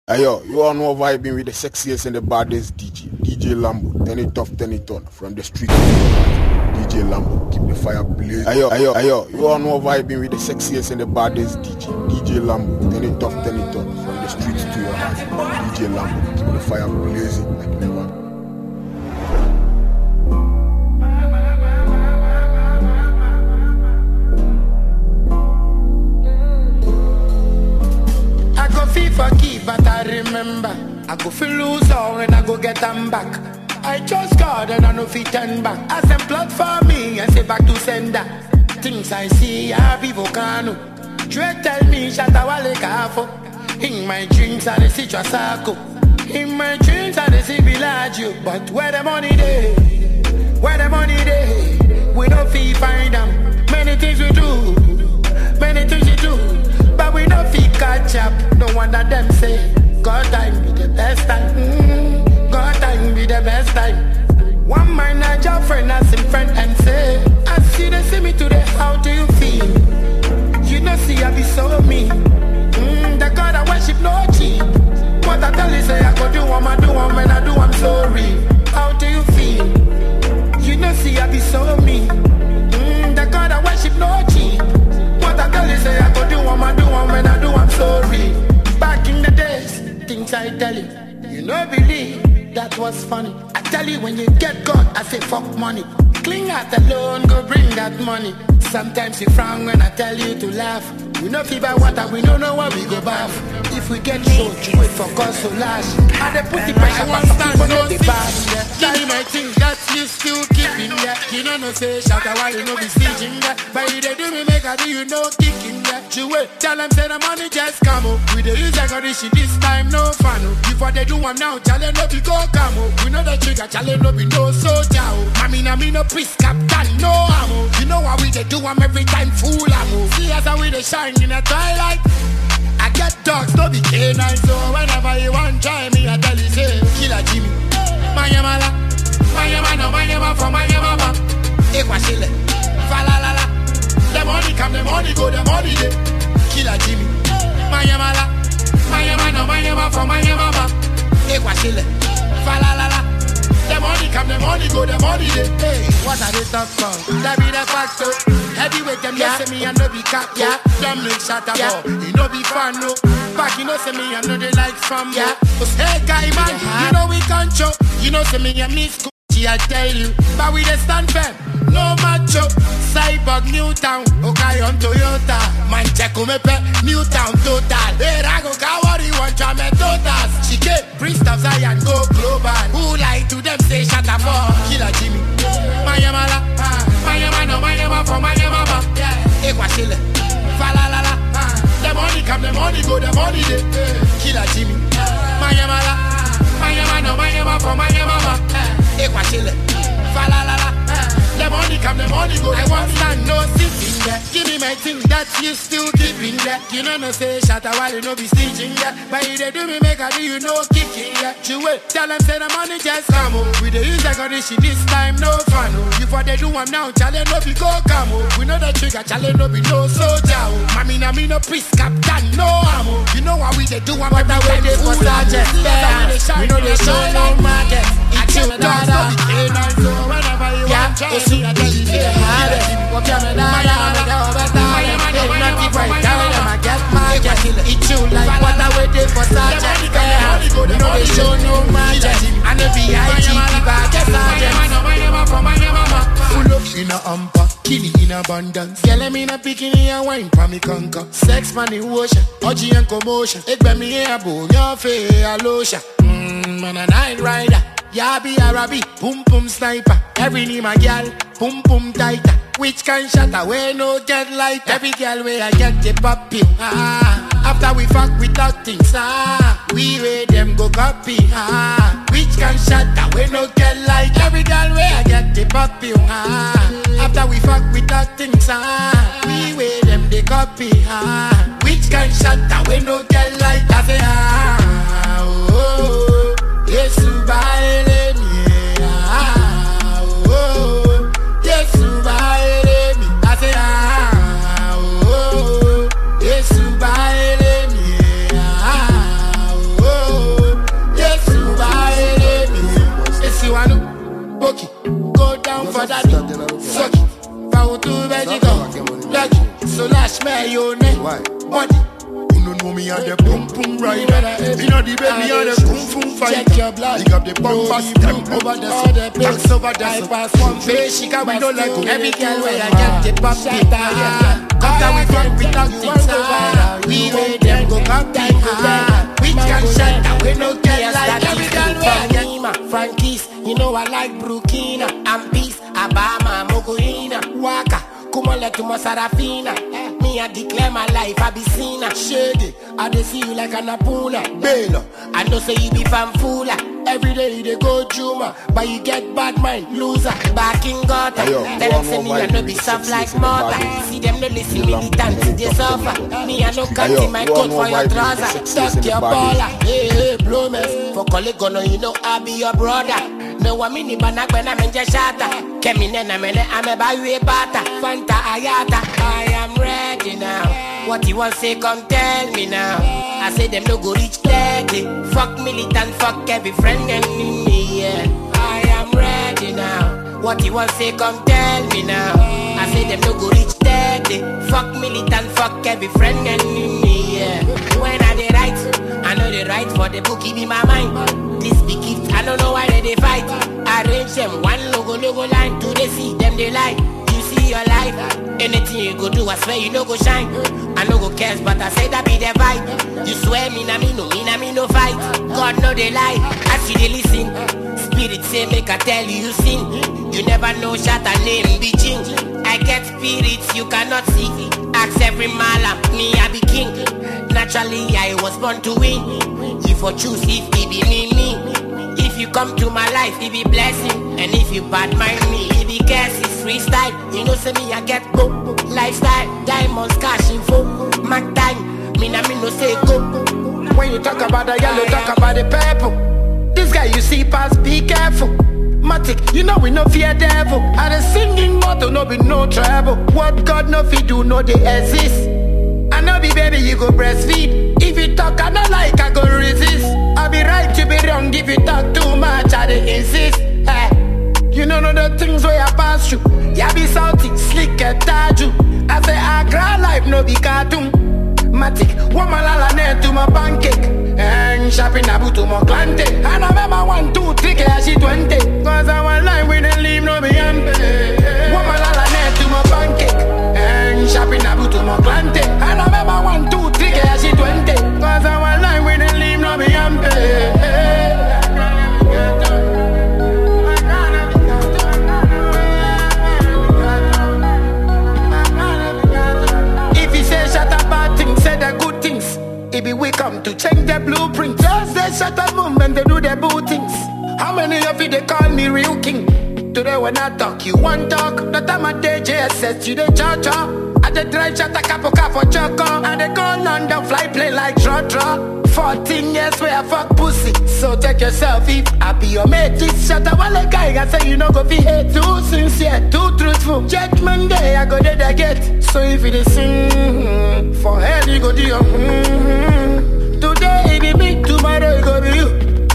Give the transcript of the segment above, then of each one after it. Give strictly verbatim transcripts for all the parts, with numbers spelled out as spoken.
Hey yo, you all know vibing with the sexiest and the baddest D J, D J Lambo. Turn it off, turn it on, from the street to your heart. D J Lambo, keep the fire blazing. Hey yo, hey yo, hey yo, you all know vibing with the sexiest and the baddest D J, D J Lambo. Turn it off, turn it on, from the street to your heart. D J Lambo, keep the fire blazing like never. FIFA key, but I remember I go feel lose all when I go get them back. I trust God and I know fit turn back. As them plot for me and say back to sender. Things I see, I be volcano. Drake tell me shut a wale kafo. In my dreams I see Trasako. In my dreams I see Villaggio. But where the money dey? Where the money dey? We don't feel find them. Many things we do, many things we do, but we don't feel catch up. No wonder them say God time be the best time. mm, God time be the best time. One man I job friend as him friend and say, I see they see me today, how do you feel? You know see I be so mean. mm, The God I worship no cheap. What I tell you say I go do one, I do one, when I do I'm sorry. How do you feel? You know see I be so mean. mm, The God I worship no cheap. What I tell you say I go do one, I do one, when I do I'm sorry. Back in the days, things I tell you, you know believe that was funny. I tell you when you get God, I say fuck money. Cling out alone, go bring that money. Sometimes you frown when I tell you to laugh. We know fever water, we don't know where we go bath. If we get short, wait for cause to lash. And they put the pressure back on people know the pass. Tell me my thing that you still keeping there. You know no say shout out why you know be stitching there. But you they do me make I do you know kicking there. You wait, tell them say the money just come up. We the use I got this shit this time no fun. Before they do one now, challenge no be go come up. We know the trigger, challenge no be no soldier. Mami na me no priest captain, no ammo. You know how we they do them every time fool ammo. See as how we they shine in the twilight. I get dogs, no be canine, so whenever you want try me, I tell you say, Killer Jimmy. Mayamala, Mayamano, Mayama from Mayamama. Equashile, Falalala. The money come, the money go, the money day. Killer Jimmy. Mayamala, Mayamano, Mayama from Mayamama. Equashile, Falalala. The money come, the money go, the money day. Hey, what are they talk about? That be the fact, so. Heavyweight them yeah. Say me and no be cap, yeah. Them make shot about, yeah. You know be fun, no. Back you know say me and no they like from, yeah. Cause hey guy man, yeah. You know we control. You know say me and Miss Gucci, I tell you. But we the stand firm, no macho. Cyborg Newtown, okay on Toyota. Man check on me pe, Newtown total. Hey Rago Kawari want to me totas. She get priest of Zion go global. Who lie to them say shut up for Killer Jimmy. Mayamala, Mayamano, Mayama from Mayamama. Equashile, Falalala. The money come, the money go, the money day. Killer Jimmy. Mayamala, Mayamano, Mayama from Mayamama. Equashile, Falalala. The money come, the money go. I want stand no sitting there. Give me my thing that you still keeping there. You know no say shut a while you know be stitching there. But you they do me make a do you know kicking there. You wait, tell them say the money just come up. We the use I got this shit this time no fun. Before they do one now, challenge no be go come up. We know the trigger, challenge no be no soldier. Mami na me no priest captain, no ammo. You know how we they do one, but the way they for sergeant. We know they show no market. It's your dog, no be canine. So whenever you want try me, I tell you say hard. What can I do? I make it better. It's not the right time. I get market. It's you like what I waited for sergeant. You know they show no market. And the V I P back get sergeant. Full up in a umpa, killing in abundance. Girl, I'm in a bikini and wine for me conquer. Sex man in ocean, orgy and commotion. It be me a bone, your face a lotion. Mmm, man a night rider. Yabi Arabi, boom boom sniper. Every name a girl, boom boom tighter. Which kind shot away no get light. Every girl where I get the puppy. Ah, after we fuck we talk things. Ah, we wait them go copy. Ah, which kind shot away no get light. Every girl where I get the puppy. Ah, after we fuck we talk things. Ah, we wait them they copy. Ah, which kind shot away no get light. I say ah, oh, oh, yes you buy. Oh, you know. Why? Body. You don't know me and the boom boom rider. You know the baby and the boom boom fighter. Check your blood. Pick up the bumper stem over the all the place. Tax over the I soup. pass one Face she got we don't like go. every girl where I get get the pop guitar. After we fuck without things. We made them go come down. Which can shut down? We no get like every girl where I get. Frankie's, you know I like Burkina and Peace, Abama, Mogoina, Waka, Kumala to Sarafina. Me, I declare my life, I be seen a shady. I dey see you like an apuna, Bela. I know say you be fanfula. Every day they go Juma, but you get bad mind, loser. Back in gutter, tell them say me I no be soft like mortar. See them no listen militant, they suffer. Me I no cut in my coat for your trouser. Tuck your baller, hey hey blow mess. For colleague gonna you know I be your brother. No one mini banak when I'm in just shatter. Kemine na mene I'm a bayu bata. Fanta ayata, I am ready now. What you want say come tell me now. I say them no go reach thirty. Fuck militant, fuck every friend and me, yeah. I am ready now. What you want say come tell me now. I say them no go reach thirty. Fuck militant, fuck every friend and me, yeah. When I they write, I know they write for the bookie be my mind. This big gift, I don't know why they, they fight. Arrange them one logo logo line. Do they see them they lie? You see your life. Anything you go do, I swear you no go shine. I no go cares, but I say that be the vibe. You swear me na me no, me na me no fight. God no they lie, as you they listen. Spirit say make I tell you you sin. You never know shot a name be ching. I get spirits you cannot see. Ask every malam, me I be king. Naturally I was born to win. If I choose if it be me me. If you come to my life it be blessing. And if you bad mind me it be curse. It's freestyle. You know say me I get go. Lifestyle, diamonds, cash info. Mac time, me na me no say go. When you talk about the yellow, talk about the purple. This guy you see pass, be careful. Matic, you know we no fear devil. And the singing motto no be no trouble. What God no fi do, no they exist. I know be baby you go breastfeed. If you talk I don't like I go resist. I be right you be wrong if you talk too much I dey insist. Hey. You know know the things where I pass through. Ya be salty, slick and taju. I say I cry life no be cartoon. Matic, woman la la net to my pancake. And shopping abu to my glante. And I remember one, two, three, cash she twenty. Cause I want life we don't leave no be empty. Woman la la net to my pancake. And shopping abu to my glante. And I remember one, two, three, cash she twenty. Cause I want life we don't leave no be empty. It be we come to change the blueprint. Just they shut up movement, they do their boo things. How many of you they call me real king? Today when I talk, you want talk. The time I day J S S, you they cha-cha. I they drive shut a capo for choco. And they go London, fly plane like tra-tra. Fourteen years where I fuck pussy. So take yourself if I be your mate. This shut up all the guy, I say you know go be hate. Too sincere, too truthful. Judgment day, I go there they get. So if you sing, for hell you go do your mm-hmm. Today it be me, tomorrow it go be you.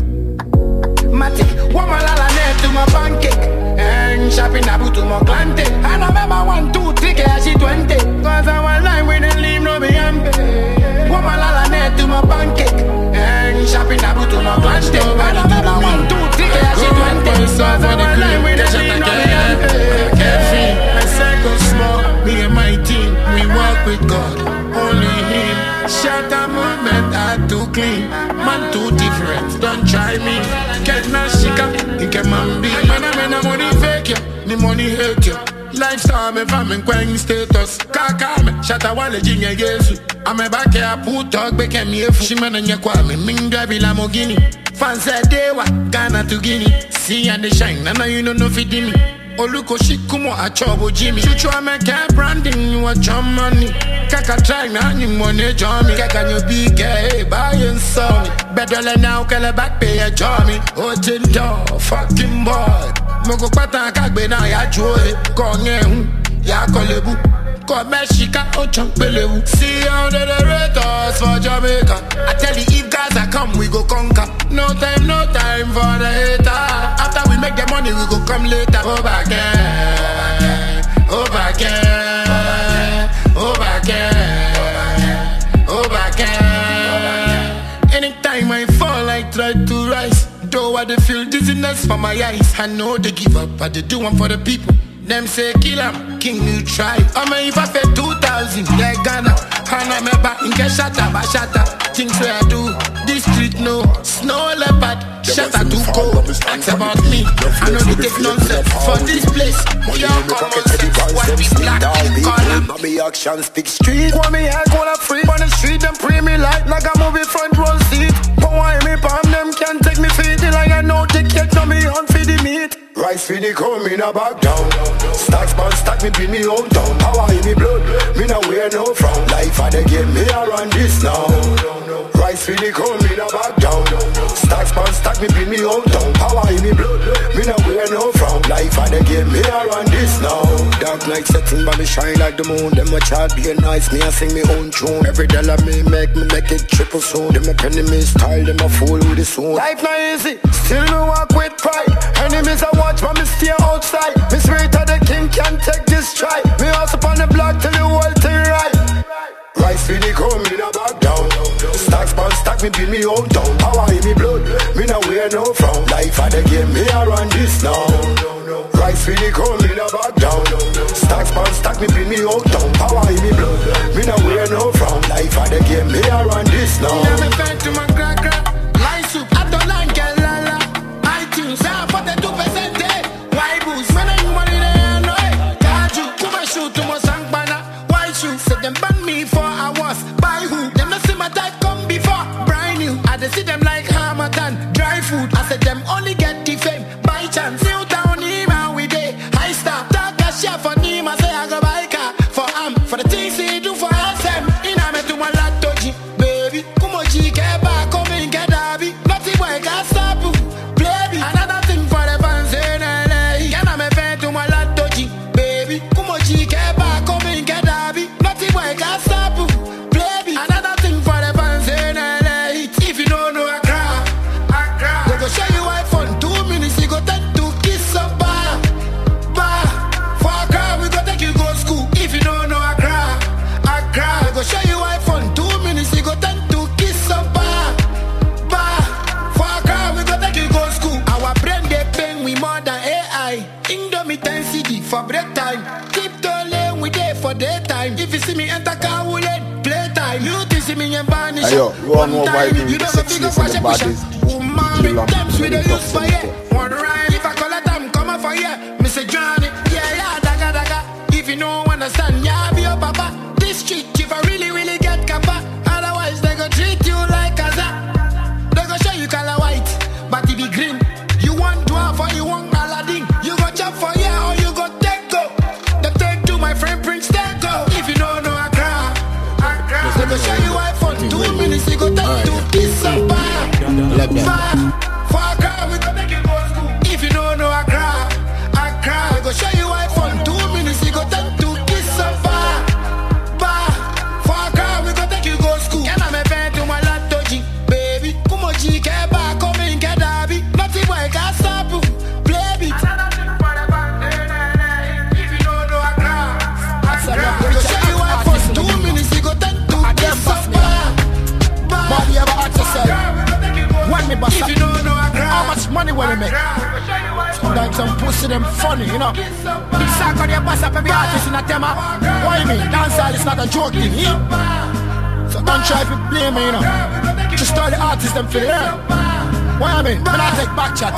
Matic, woman la la net to my pancake. And shopping abu to my glante. And I remember one, two, three, cash she twenty. Cause I want life we don't leave no be empty. Woman la la net to my pancake. And shopping abu to my glante. And I remember one, two, three, cash she twenty. Cause I want life we don't leave no be empty. Carefree, my circle small. Me and my team, we walk with God. Only Him. Shut a movement, I too clean. Man too different, don't try me. Get na shika, you can man be. Man I mean money fake you, the money hate you. Lifestyle me famine quang status. Kaka me, shut a wale jinge yesu. I'm a back here, put talk, beke me if she man and yakwa me. Ming drive Lamborghini. Fancy dewa, Ghana to Guinea. See and the shine, and now you know no feeding me. Oluko shikumo a chobo Jimmy. Chuchu a make branding, you a chum money. Kaka try na ni money join me. Kaka you big hey, buy and sell me. Better than now, kala back pay a join me. Oh, tinto, fucking boy. Moko pata kagbe na ya joy. Konye hu, ya kolebu. Ko meshika o champelewu. See how they rate us for Jamaica. I tell you if Gaza come, we go conquer. No time, no time for the hater. After we make the money, we go come later. Over again, over again, over again. time I fall, I try to rise. Though I dey feel dizziness for my eyes. I know they give up, but they do one for the people. Them say kill 'em, king you try. I mean if I pay two thousand, they Ghana. And I'm a back in get shut up, I shut up. Things where I do, this street no. Snow leopard, shut up too cold. Ask about me, I know they take nonsense. For this place, we all common sense. What we black, we call them. Mommy action speak street. Want me head going up free on the street, them pre me like like a movie front row seat. But why me palm them can't take me feet like I know they can't know me on feed the meat. Rice for the come in a back down. Stacks man stack me pin me out down. Power in me blood, me no wear no frown. Life of the game, me a run this now. Rice for the come in a back down. Stacks man stack me pin me out down. Power in me blood, me no wear no frown. Life of the game, me a run this now. Dark night setting but me shine like the moon. Them a chat be nice, me a sing me own tune. Every dollar me make, me make it triple soon. Them a penny me style, them a fool with the soon. Life not easy, still me walk with pride. Enemies I watch but me stay outside. Me spirit of the king can't take this try. Me also on the block till the whole thing right. Rice for the come in a back down. Stacks man stack me pin me out down. Power in me blood, me no wear no frown. Life of the game, me a run this now. Rice for the come in a back down. Stacks man stack me pin me out down. Power in me blood, me no wear no frown. Life of the game, me a run this now. Yeah, me fed to my crack crack. Light soup, I don't like get la la. iTunes, I put the two percent there. Why boost, man ain't money there, no. Got you, come and shoot to my sang banner. Why shoot, said them ban me for hours. By who, them not see my type come before. Brand new, I dey see them like Hamilton. Dry food, I said them only get the fame. By chance, new town, Nima, we day. High star, talk a share for Nima, say I go buy car. For am, for the things he do for S M. In a me to my latoji, baby. Kumo G, get back, come in, get Abby. Nothing boy, can't stop you. Play me, another thing for the fans in L A. Can I me fan to my latoji, baby. Kumo G, get back, come in, get Abby. Nothing boy, can't stop you. Play me, another thing for the fans in L A. If you don't know, I cry, I cry. They go show you iPhone, two minutes, you go take two kiss up bar, bar. For a cry, we go take you go school. If you don't know, I cry, I cry. They go show you iPhone, two minutes, you go take two kiss up bar, bar. For a cry, we go take you go school. Our brain they bang we more than A I. Indomie ten C D for break time. Tiptoe lane we there for daytime. If you see me enter car, we let playtime. You think see me and vanish. Ayo, you all know why we You the never figure sexiest and the watch it, baddest. woman, D J Lambo, them with the very use for tough, yeah. very One rhyme, if I call it time, come on for yeah. Mister Johnny, yeah, yeah, daga, daga. If you don't understand, yeah, be your papa. This street, if I really, really get kappa. Otherwise, they go treat you like a za. They go show you color white, but it be green. You want dwarf or you want Aladdin. You go jump for yeah or you go take go. The take to my friend Prince, take go. If you don't know, I cry, I cry. They go show you iPhone, two minutes, you go take two kiss up bar. For a cry, we go take you go school. If you don't know, I cry, I cry. Go show you iPhone, two minutes, you go take two kiss up bar, bar. For a cry, we go take you go school. Can I me bend to my latoji, baby? Kumo G, get back, come in, get Abby. Nothing boy can't stop you, play beat. If you don't know, I cry, I cry. Go show you iPhone, two minutes, you go take two kiss up bar, bar. Bobby ever ask yourself, when me bust If up, you don't know, I cry. how much money will we make? Sometimes some pussy them funny, you know. Big sack on your bust up every artist in a tema. Why me? Dancehall is not a joke thing, yeah? So don't try to blame me, you know. Just tell the artists them feel learn. Why I mean? When I take back chat,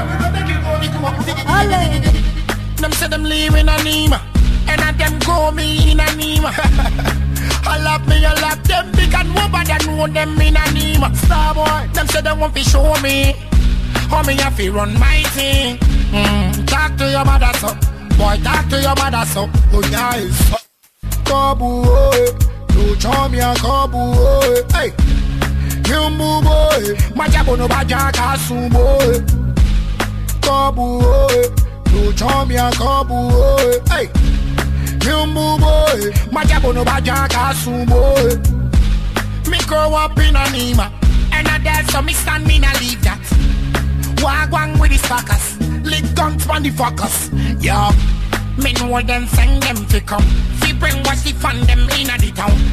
yeah? Them say them leave in a Nima, and I them go me in a Nima. I love me, I love them big and nobody know them in a Nima. Starboy, them say they want to show me how me have to run my thing. Mm, talk to your mother so, boy, talk to your mother so. Oh guys, Kabu boy, no charm ya Kabu boy. Hey, Yumbu boy, Majabu no Bajaka su boy. Kabu boy, no charm ya Kabu boy. Hey. Yumbu boy, Majabu no Bajaka su boy. Me grow up in a Nima, and I dare so me stand me na leave that. Wagwang with the suckers, lick guns on the fuckers. Yo, me know them send them to come. Fi bring what she fund them in a the town.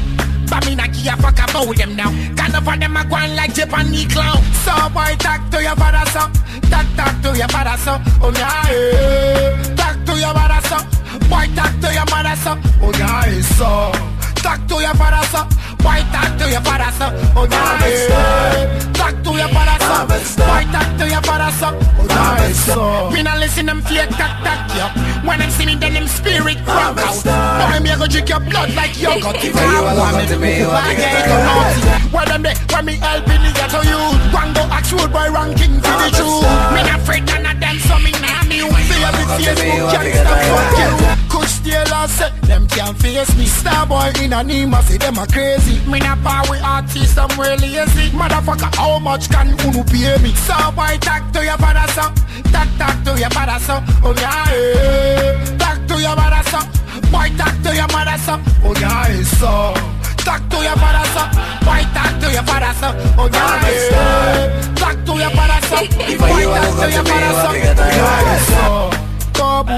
but me not give a fuck about them now. Kind of for them a going like Japanese clown. So boy, talk to your father, son. Talk, talk to your father, son. Oh yeah, eh. Talk to your father, son. Boy, talk to your mother, son. Oh yeah, eh, so. Talk to your father, son. Boy, talk to your father, son. Oh yeah, eh. Talk to your father, son. Boy, talk to your father, son. Oh yeah, eh, so. Me not listen them fake talk, talk, yo. When them see me, then them spirit crowd out. Boy, me a go drink your blood like yogurt. If I want me, me I get go naughty. Where them they, when me helping me get to you. One go ask road boy ranking for the truth. Me not afraid none of them, so me nah me. See every Facebook can't stop fuck you. Kush Taylor said, them can't face me. Star boy in a Nima say them a crazy. Me not power with artists, I'm really lazy. Motherfucker, how much can unu pay me? So boy, talk to your father, son. Talk, talk to your father, son. Oh yeah, eh. Talk to your mother, son. Boy, talk to your mother, son. Oh yeah, eh, so. Talk to your father, son. Boy, talk to your father, son. Oh yeah, eh. Talk to your father, son. Boy, talk to your father, son. Oh yeah, eh, so. Kabu,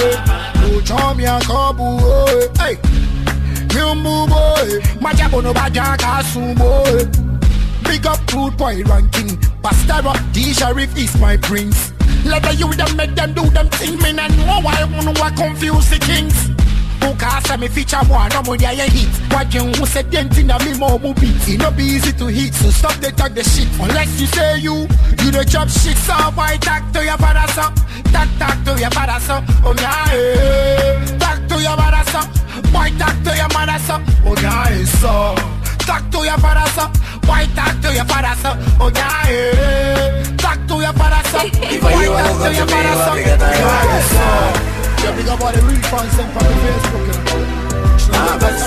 oh, chom ya kabu, oh, hey. Mumbu boy, majabo no bajaga sumo. Big up Rude Boy ranking. Pastor Rock, D Sheriff is my prince. Let the you them make them do them thing. Me and no why wanna walk confuse the kings. Who can say me feature one, no more there hit. What you who said denting a me more movie. It no be easy to hit, so stop they talk the shit. Unless you say you, you the job shit. So why talk to your father, son? Talk, talk to your father, son. Oh yeah, eh. Talk to your father, son. Boy, talk to your mother, son. Oh yeah, eh, so. Talk to your father, son. Boy, talk to your father, son. Oh yeah, eh. Talk to your father, son. Boy, talk to your father, son. Oh yeah, eh, so. Yeah, big up all the real fans sent from the Facebook, you know. I'm a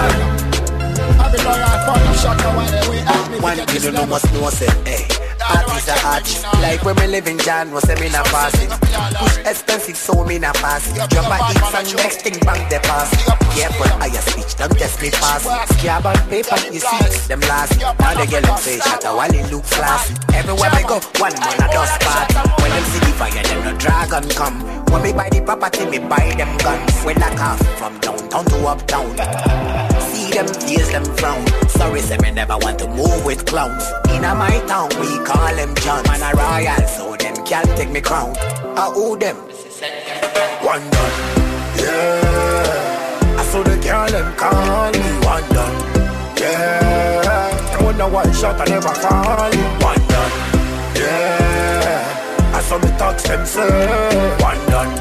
star. I've been loyal for the shot away the way at me. One kid you know must know say, hey, art is a arch. Like when me live in John, no say me na pass it. Push expensive so me na pass it. Drop a hit and next thing bank the pass. Careful how you speech, don't test me pass it. Scab on paper, you see, them last. Now they get them say shot while it look classy. Everywhere we go, one man a dust part. When them see the fire, them no dragon come. When me buy the property, me buy them guns. We lock off from downtown to uptown. See them face them frown. Sorry, say me never want to move with clowns. In a my town, we call them John. Man a royal, so them can't take me crown. I owe them. One done, yeah. I saw the girl them call me one done, yeah. Them wonder one shot I never fall. One done, yeah. I saw me talk them say one done,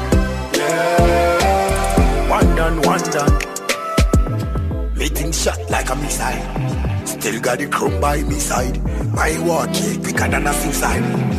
yeah. One done, one done. Meeting shot like a missile. Still got the chrome by me side. My war cake quicker than a suicide.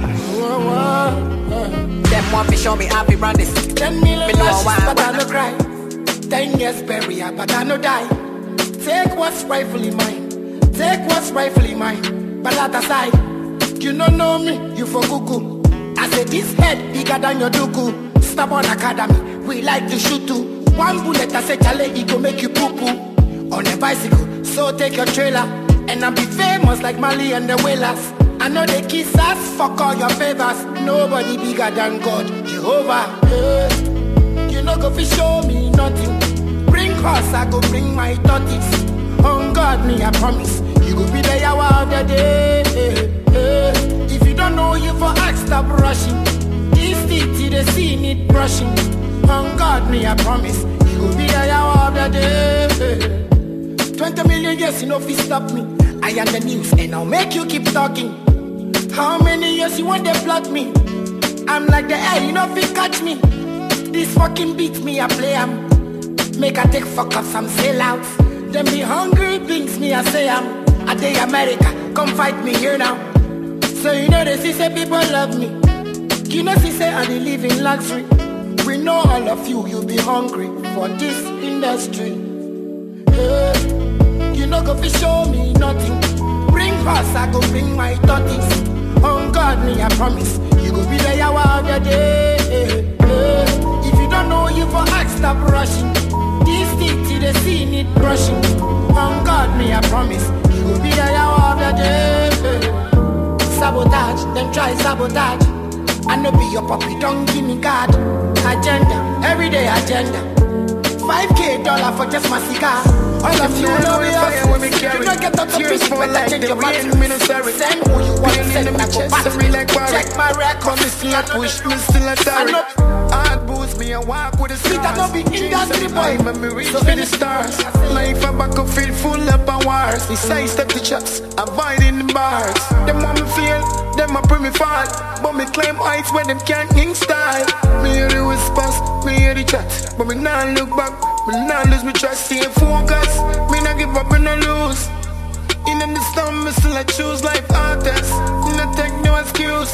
Them want to show me happy run this. Ten million lashes but I no cry. Ten years burial but I no die. Take what's rightfully mine. Take what's rightfully mine. But that aside, you don't know me, you for cuckoo. I say this head bigger than your duku. Stop on academy, we like to shoot too. One bullet I say chale, it go make you poo poo. On a bicycle, so take your trailer. And I'll be famous like Mali and the Whalers. I know they kiss us, fuck all your favors. Nobody bigger than God, Jehovah, yeah. You know go fi show me nothing. Bring horse, I go bring my thirties. On God, me I promise. You go be there all the day, yeah, yeah. If you don't know you for act, stop rushing. This city, they see need brushing. On God, me I promise. You go be there all the day, yeah. Twenty million years, you know fi stop me. I am the news and I'll make you keep talking. How many years you want to block me? I'm like the air, you know fi catch me. This fucking beat me, I play am. Make I take fuck up some sellouts. Them be hungry things me, I say I'm. I day America, come fight me here now. So you know they see say people love me. You know see say I dey live in luxury. We know all of you, you be hungry for this industry. Yeah. You know go fi show me nothing. Bring horse, I go bring my thirties. On God, me I promise. You go be there all the day, yeah, yeah. If you don't know you for act, stop rushing. This city, they see need brushing. On God, me I promise. You go be there all the day, yeah. Sabotage, them try sabotage. I know be your puppy, don't give me God. Agenda, everyday agenda. five K dollar for just my cigar. All of you know me hustle. When me carry You don't get up to tears beat, for better like change the your rain, battery. me no sorry. Send who you want, Pain send in me my go chest, back. I feel like Barry. Check my record. But me still a push, me still a sorry. Hard boost me, I walk with the stars. Street a no be industry boy. When me reach So for many the stars. Life a back of field full up of wars. Me sidestep the chops, avoiding the bars. Them want me feel, them a pray me fall. But me climb heights where them can't king style. Me hear the whispers, me hear the chat. But me nah look back, me nah lose me trust. Stay focused, me nah give up and no lose. In the storm, me still I choose life artists. Me nah take no excuse.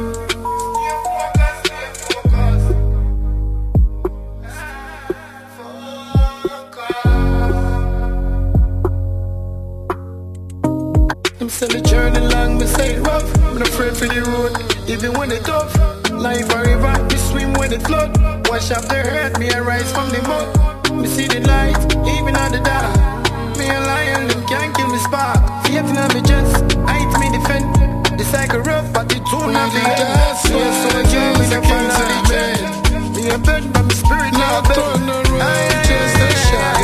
Them say the journey long, me say it rough. I'm not afraid for the road, even when it's tough. Life a river, me swim when it flood. Wash up the hurt, me I rise from the mud. Me see the light, even on the dark. Me a lion, them can't kill me spark. Faith in me just, height me defend. The cycle rough, but it too not the end. So I so I can't be the king to the bed. Me a bed, but my spirit not bed. Turn the road, just a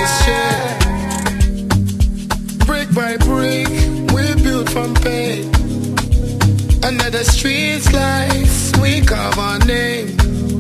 shot, brick by brick, we built from pain. Under the streets lights, we carve our name.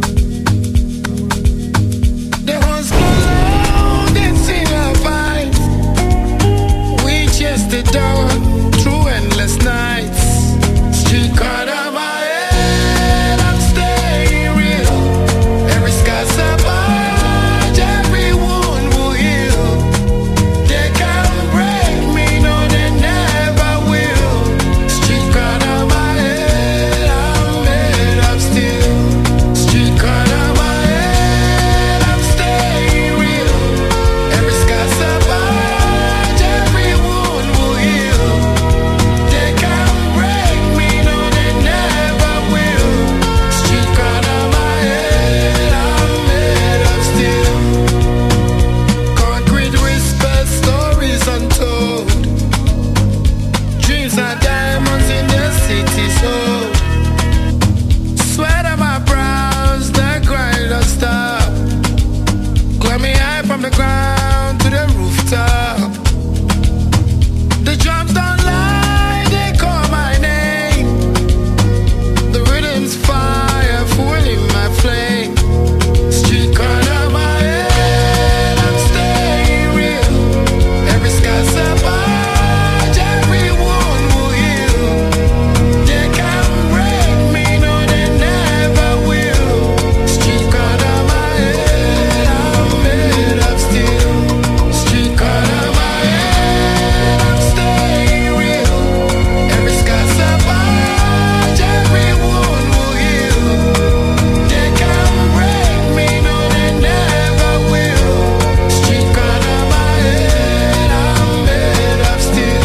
There was below that's in our vibes. We chased it down through endless nights. Street corner my head, I'm staying real. Every scar's a barge, every wound will heal. They can't break me, no they never will. Street corner my head, I'm made of steel. Street corner my head, I'm staying real. Every scar's a barge, every wound will heal. They can't break me, no they never will. Street corner my head, I'm made of steel. Concrete whisper, stories untold. Dreams are diamonds in the city soul. Sweat on my brows, the grind don't stop. Climb me high from the ground to the rooftop. The drums don't lie, they call my name. The rhythm's fire, fueling my flame. Street corner my head, I'm staying real. Every scar's a barge, every wound will heal. They can't break me, no they never will. Street corner my head, I'm made of steel. Street corner my head, I'm staying real. Every scar's a barge, every wound will heal. They can't break me, no they never will. Street corner my head, I'm made of steel.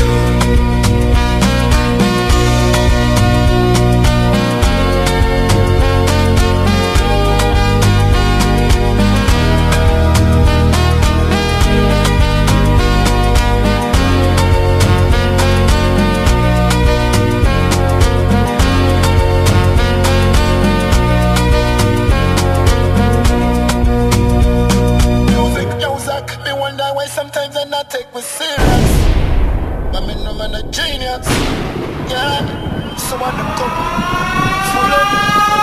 Music, music, me wonder why sometimes I not take me serious. But me no man a genius, yeah. So I them come full of.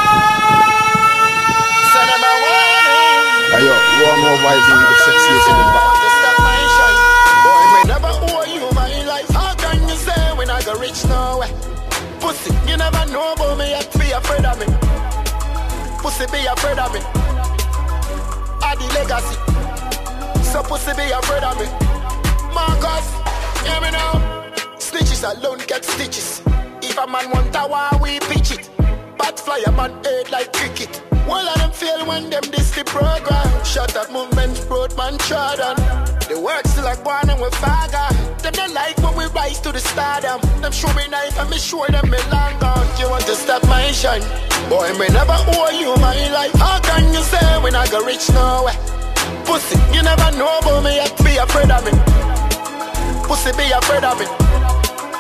Send them a warning. Ayo, you all know vibing with the sexiest in the back. Want to stop my shine. Boy, me never owe you my life. How can you say when I go rich nowhere? Pussy, you never know about me yet. Be afraid of me. Pussy, be afraid of me. I the legacy. So pussy, be afraid of me. Marcus, hear me now. Snitches alone get stitches. If a man want a war, we pitch it. Bat fly a man head like cricket. All of them fail when them diss the program. Shut up movement, broad man trodden. The work still like born and we fagger. Them don't like when we rise to the stardom. Them show me knife and me show them me long gone. You want to stop my shine? Boy, me never owe you my life. How can you say when I go rich nowhere? Pussy, you never know about me yet. Be afraid of me. Pussy, be afraid of me.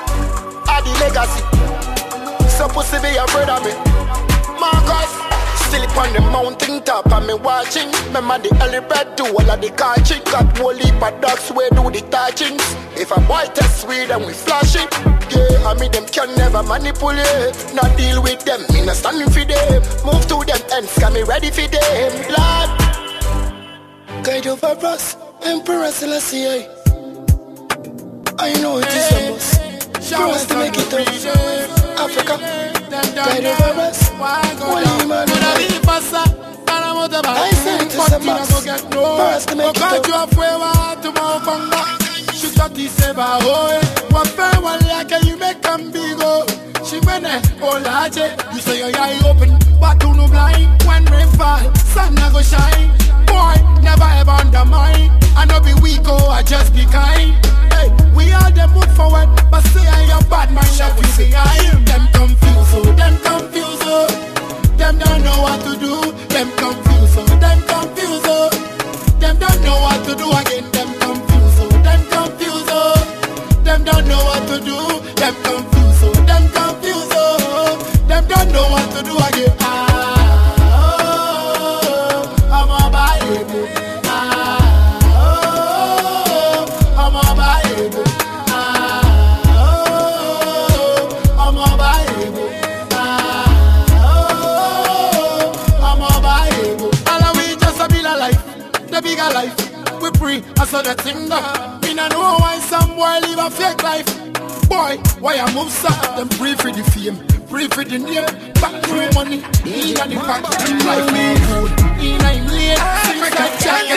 I the legacy. So pussy, be afraid of me. Marcus, Still on the mountain top and me watching. Remember the helipad do all of the catching. Got whole heap of dogs where do the touchings. If a boy test weed and we flash it, yeah, I mean them can never manipulate. Not deal with them, me not standing for them. Move to them ends, got me ready for them. Lord, guide over us, Emperor Selassie. I know it is a must for us to make it up. Africa, guide over us. Holy man, I say it is a must for us to make it up. She got this ever oh, what fair one like you make them big oh. She went there, oh large. You say your eye open, but you no blind. When rain fall, sun never go shine. Boy, never ever undermine. I no be weak oh, I just be kind. Hey, we all them move forward, but say I am bad man that we behind. Them confused oh, them confused oh. Them don't know what to do. Them confused oh, them confused oh. Them don't know what to do again. Them confused oh, them confused oh. Them don't know what to do. Them confused oh, them confused oh. Them don't know what to do again. Ah, oh, I'm a Bible. Ah, oh, I'm a Bible. Ah, oh, I'm a Bible. Ah, oh, I'm a Bible. All of we just a build a life, the bigger life. We pray, I saw that thing there. Me no know why some boy live a fake life. Boy, why I move so? Them pray for the fame, pray for the name. Back through money, in and the fact. Life me good, in and late. Things like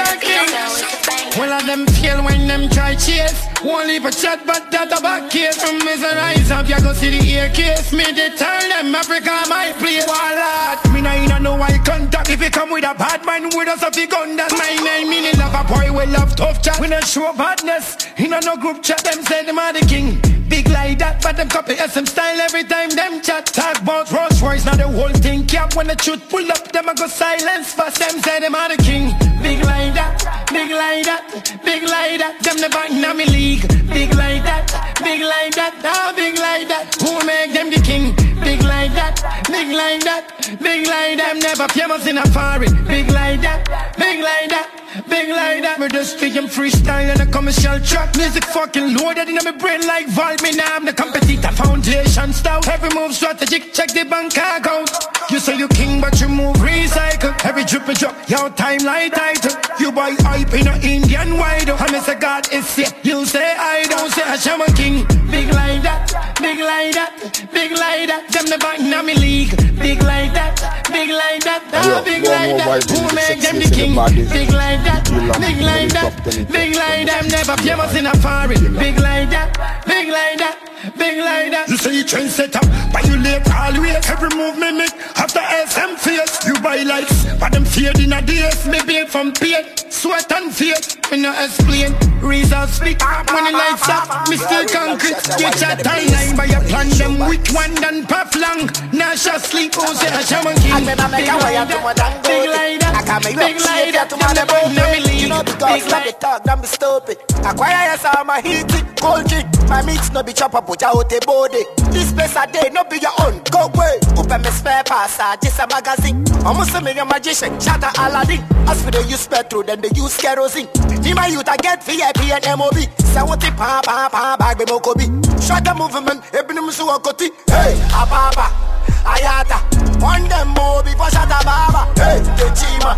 Jack. Well, of them feel when them try chase. Won't leave a chat, but that a back case. From mesmerize up, you go see the ear case. Me they tell them Africa my place. Wallet, me nah even know why contact. If you come with a bad man with us, if you gun, that's my name. Me love a boy, we love tough chat. We not show badness. In a no group chat, them say them are the king. Big like that, but them copy S M style every time them chat. Talk about Rolls Royce, now the whole thing cap. When the truth pull up, them a go silence fast. Them say them are the king. Big like that, big like that, big like that. Them never in me league. Big like that, big like that, ah, big like that. Who make them the king? Big like that, big like that, big like that. Them never famous in a foreign. Big like that, big like that. Big like that, me just street and freestyle and a commercial track. Music fucking loaded in my brain like Vault. Me now I'm the competitor foundation stout. Every move strategic, check the bank account. You say you king but you move recycle. Every drip and drop, your timeline title. You buy hype in a Indian wide up. And I say God is sick, you say I don't say a shaman king. Big like that, big like that, big like that. Them the back in me league. Big like that, big like that, ah, big like that. Who make them the king? Big like that. Big like that, big like that, never famous in a foreign. Big like that, big like that, big like that. You say you trendsetter, violate always. Every move me make after S M face. You buy likes, but them feared in a days. Me build from pain, sweat and faith. Me no explain, results speak. When the lights up, me still concrete. Get your timeline by your plan. Them weak one done puff long. Now shall sleep, oh say a shaman king. Big like that, big like that, big like that. You know the dogs love the talk, don't be stupid. Acquire yourself, my heat it, cold drink. My meats no be chopper, but you out the body. This place a day, no be your own, go away. Open me spare pass, just a magazine. Almost a million magician, shatter Aladdin. As for the use petrol, then they use kerosene. Me my youth, I get V I P and M O B. seventy pa pa pa bag be mokobi. Shut the movement, ebini musu wakoti. Hey, ababa, ayata. One them more before shut the baba. Hey, the chima.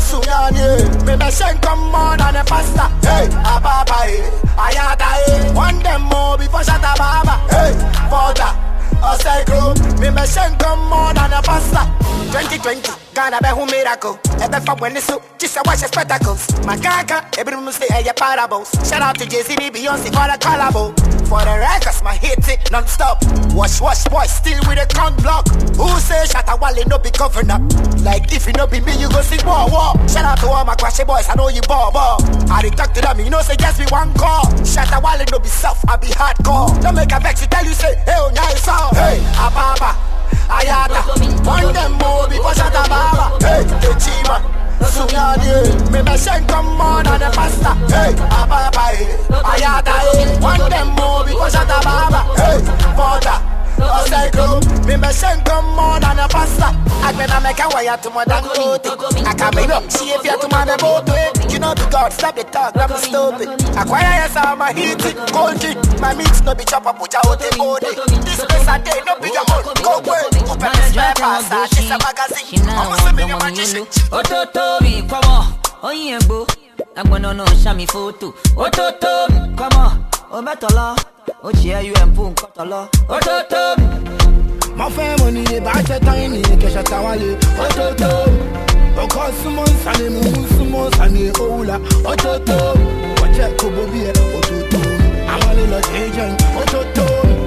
Sunani, me me shen come on and a pasta. Hey, a baba, eh, ayata, eh. One them more before shut a baba. Hey, father, a cycle. Me me shen come on and a pasta. twenty twenty, Ghana be who miracle. Ebe fa when it's so, just a watch the spectacles. My gaga, every must say a parables. Shout out to Jay Z, Beyonce for the collabo. For the records, my hit it non-stop. Wash, wash, boy, still with a con block. Who say Shatta Wale no be governor? Like if you no be me, you go see war, war. Shout out to all my crashy boys, I know you ball, ball. I talk to them, you know say yes, we one call. Shatta Wale no be soft, I be hardcore. Don't make a vex, you tell you say, hey, oh, nice song. Hey, Ababa, Ayata. One them more before Shatta Baba. Hey, the Chima. Sunyani, me me shen come on and a pasta. Hey, Ababa, Ayata, one them more because of the baba. Hey, father, Oh, psycho. Me me send come more than a pasta. I gonna make a wire to my dad. I can make up shave you to my boat. You know the God, stop the talk, I'm stupid. Acquire yes, I'm a heat it, cold drink. My meats no be chop up, put out the body. This place a day, no be your own. Go away, open the spare pasta. She's a magazine. I'm a semi magician. Ototo mi, come on. Oh yeah, boo. I'm gonna know show me photo. Ototo, come on. Oh betala. Oh cheer you and boom, kotala. Ototo. My family they buy the tiny, kesha tawale. Ototo. Because someone sani mu, someone sani ola. Ototo. Wache kubo biye. Ototo. I'm a little agent. Ototo.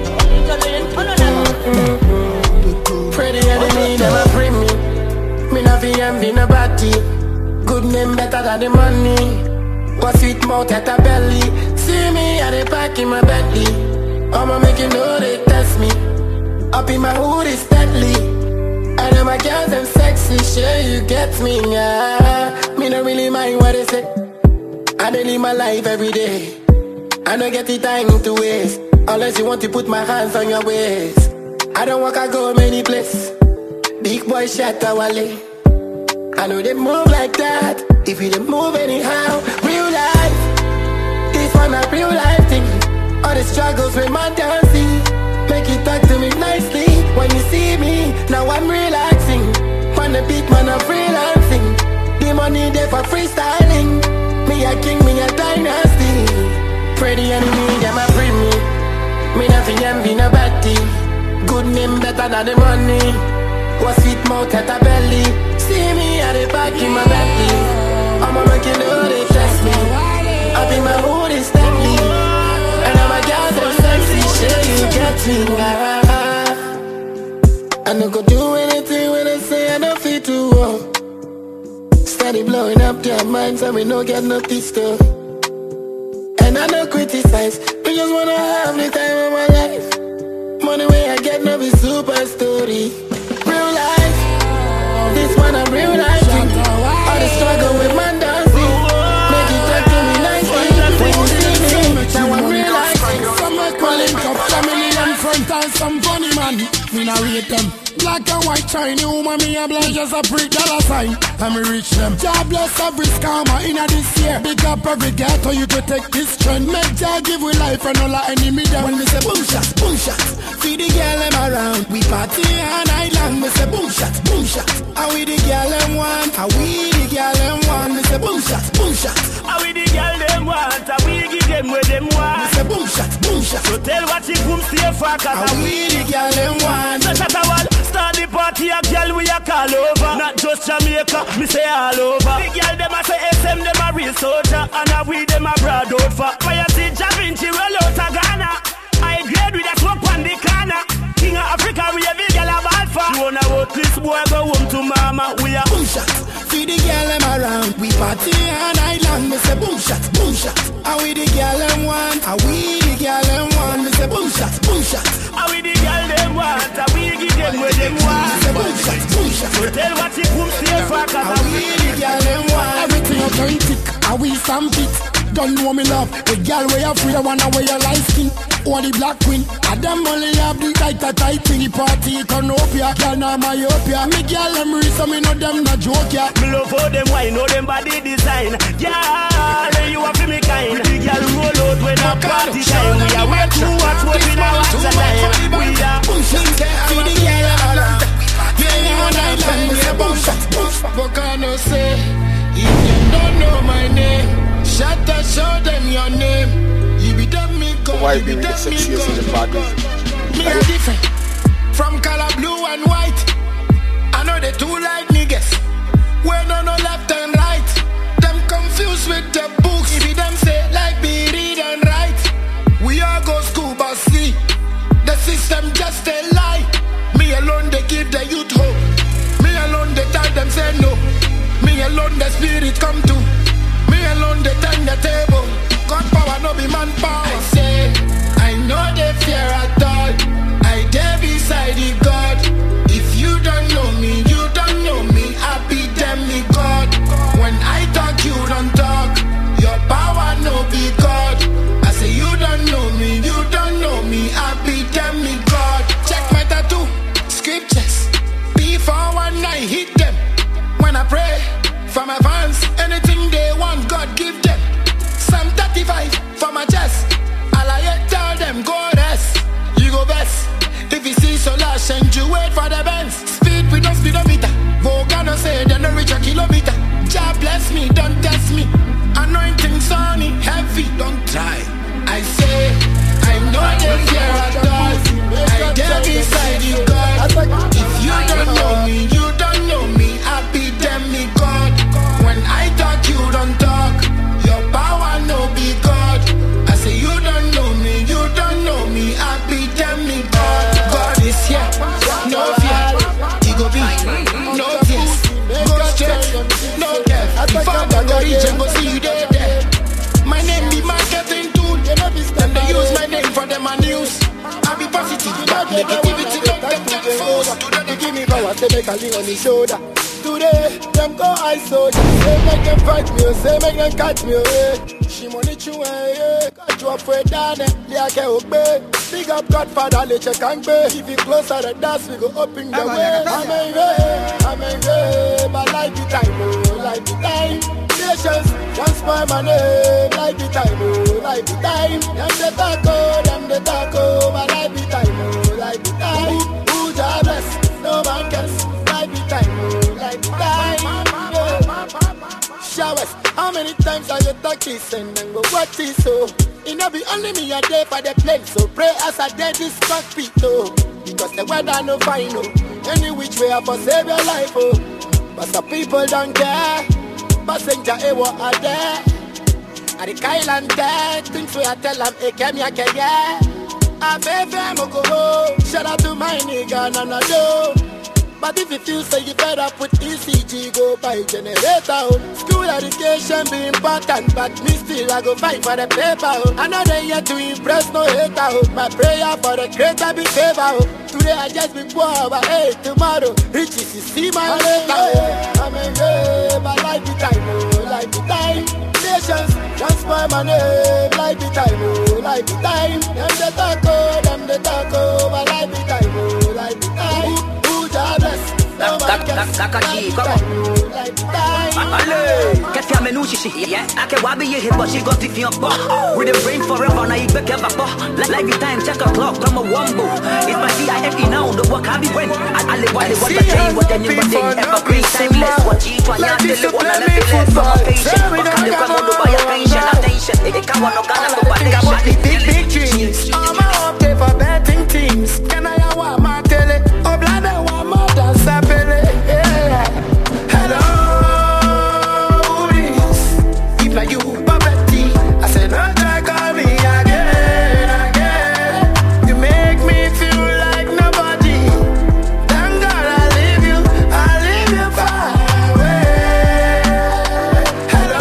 Pretty enemy, never free me. Me na fi envy nobody. Good name better than the money. But sweet mouth at a belly. See me at the back in my belly. I'ma make you know they test me. Up in my hood is deadly. I know my girls them sexy. Sure you get me, yeah. Me no really mind what they say. I dey live my life every day. I don't get the time to waste. Unless you want to put my hands on your waist. I don't walk, I go many places. Big boy shot away. I know they move like that. If you don't move anyhow, real life. This one a real life thing. All the struggles with my dancing. Make you talk to me nicely. When you see me, now I'm relaxing. On the beat, man, I'm freelancing. The money there for freestyling. Me a king, me a dynasty. Pretty enemy, them a free me. Me nothing envy nobody. Good name better than the money. Was sweet mouth at a belly. See me at the back in my belly. I'ma make you know they test me. Up in my hood is deadly. And I'm a girl so sexy. Sure you get me, ah. I no go do anything when I say I don't feel too well. Steady blowing up their minds and we no get no pistol. And I no criticize. We just wanna have the time of my life. Money way I get no be super story. Real life. This one a real life thing. All the struggle with man dancing. Make it talk to me nicely. When you see me, now I'm real life thing. Some are calling up family and friends and some funny man. Me not rate them. Black and white Chinese woman, me a black just a pre dollar sign. And me reach them. God bless every scammer in a this year. Big up every ghetto you to take this trend. Make Jah give we life and all our enemy them. When me say boom shots, boom shots. Feed the girl them around. We party all night long. Me say boom shots, boom shots. Are we the girl them want? Are we the girl them want? Me say boom shots, boom shots. Are we the girl them want? Are we give them where them want? Me say boom shots, boom shots. So tell what you boom stay for. Cause are we the girl them want? So shut a wall. Start the party, a girl we a call over. Not just Jamaica, me say all over. The girl them a say S M, them a real soldier. And a we them a broad out for. Fire see Ja Vinci roll out a Ghana. I grade with a smoke on the corner. King of Africa, we a big girl a bad for. You wanna vote this boy, go home to mama. We a boom shots. Feed the girl them around. We party all night long. Me say boom shots, boom shots. Are we the girl them want? Are we the girl them want? Me say boom shots, boom shots. Are we the girl them want? Are we give them where them want? Me say boom shots, boom shots. So tell what you boom stay for. Cause are we the girl them want? Everything authentic. Are we some fit? Don't know me love. The girl where you free, I wanna wear your light skin. Or the black queen. I them only have the tight tight thing. The party Ethiopia, girl now myopia. Me girl them reach, so me know them not joke ya. Me love how them wine, know them body design. Yeah, you a feel me kind. The girl roll out when a party time. We are way too much, what we know at the time. We are boom shots. See the girl around. Yeah, you wanna land me a boom shots, boom shots. But can I say, if you don't know my name, shut up, show them your name. You be them me go, Why you be be them the me sexiest in the go. parties? Me are different. From color blue and white. I know they two like niggas. We don't know left and right. Them confused with the books. If you them say like be read and write. We all go school but see. The system just a lie. Me alone they give the youth hope. Me alone they tell them say no. Me alone the spirit come to. Me alone they turn the table. God power no be man power. I say I know they fear at all. I dare beside the God. If you don't know me, you don't know me. I be them me God. When I talk, you don't talk. Your power no be God. I say you don't know me, you don't know me. I be them me God. Check my hit them. When I pray for my fans, anything they want, God give them. Some thirty-five for my chest. All I yet tell them, go rest. You go best. If you see solar, send you wait for the Benz. Speed with no speedometer. Volcano say they no reach a kilometer. Jah bless me, don't test me. Anointing sunny, heavy, don't try. I say, I know they fear at all. I dare beside you, God. If you don't know me, you don't know me. I be them, me God. When I talk, you don't talk. Your power no be God. I say you don't know me, you don't know me. I be them, me God. God is here, no fear. He go be, no tears. Go straight, no death. Father go reach and go see you there, there. My name be marketing tool. Them they use my name for them and news. I be positive, but negativity don't them take force. They give me power, they make a link on his shoulder. Today, them go I soldier. Say make them fight me, say make them catch me. She money chew, eh? Catch you up for a dane, like a obey. Big up Godfather, let you can pay. If you closer the dance, we go up in the way. I'm a way, I'm a way. But life the time, oh, life the time. Patience, transfer my name. Life the time, oh, life the time. Them the taco, them the taco. But life the time, oh, life the time. Who jobless, no man cares. Life the time, oh, life the time. Showers, how many times are you talk this and then go what this so? It no be only me a day for the plane, so pray as I did this cockpit oh. Because the weather no fine oh. Any which way I for save your life oh. But some people don't care. Passenger eh what are there? At the Kyle there, things we I tell them eh came here can yeah. I baby moko ho. Shout out to my nigga Nana do. But if you feel so you fed up with E C G, go buy generator. School education be important, but me still I go fight for the paper. Another year to impress no hater. My prayer for the greater be favor. Today I just be poor, but hey, tomorrow riches you see my later. I'm a way, but life be time, oh, life be time. Patience, transfer my name, life be time, oh, life be time. Them the taco, them the taco, but life be time, oh, life be time. Kakashi, come on. Allez, qu'est-ce qu'il y a menou chichi? Yeah, I can wabi ye hit, but she got fifty up. With the brain forever, now you back ever. Life time, check a clock, I'm a wombo. It's my C I F E now, the work I be when. I live what they want to change, what they need, what they ever bring. Timeless, what you want, yeah, they live on a level less. From a patient, what can they come on to buy attention, attention. They can't want no gun, no bad thing. Big, big dreams. I'm up there for betting teams. Can I have one more tele? Oh, blood, I want more than sapele. Hello, if like you, Papetti, I said, no, call me again, again. You make me feel like nobody. Thank God I leave you, I leave you far away. Hello,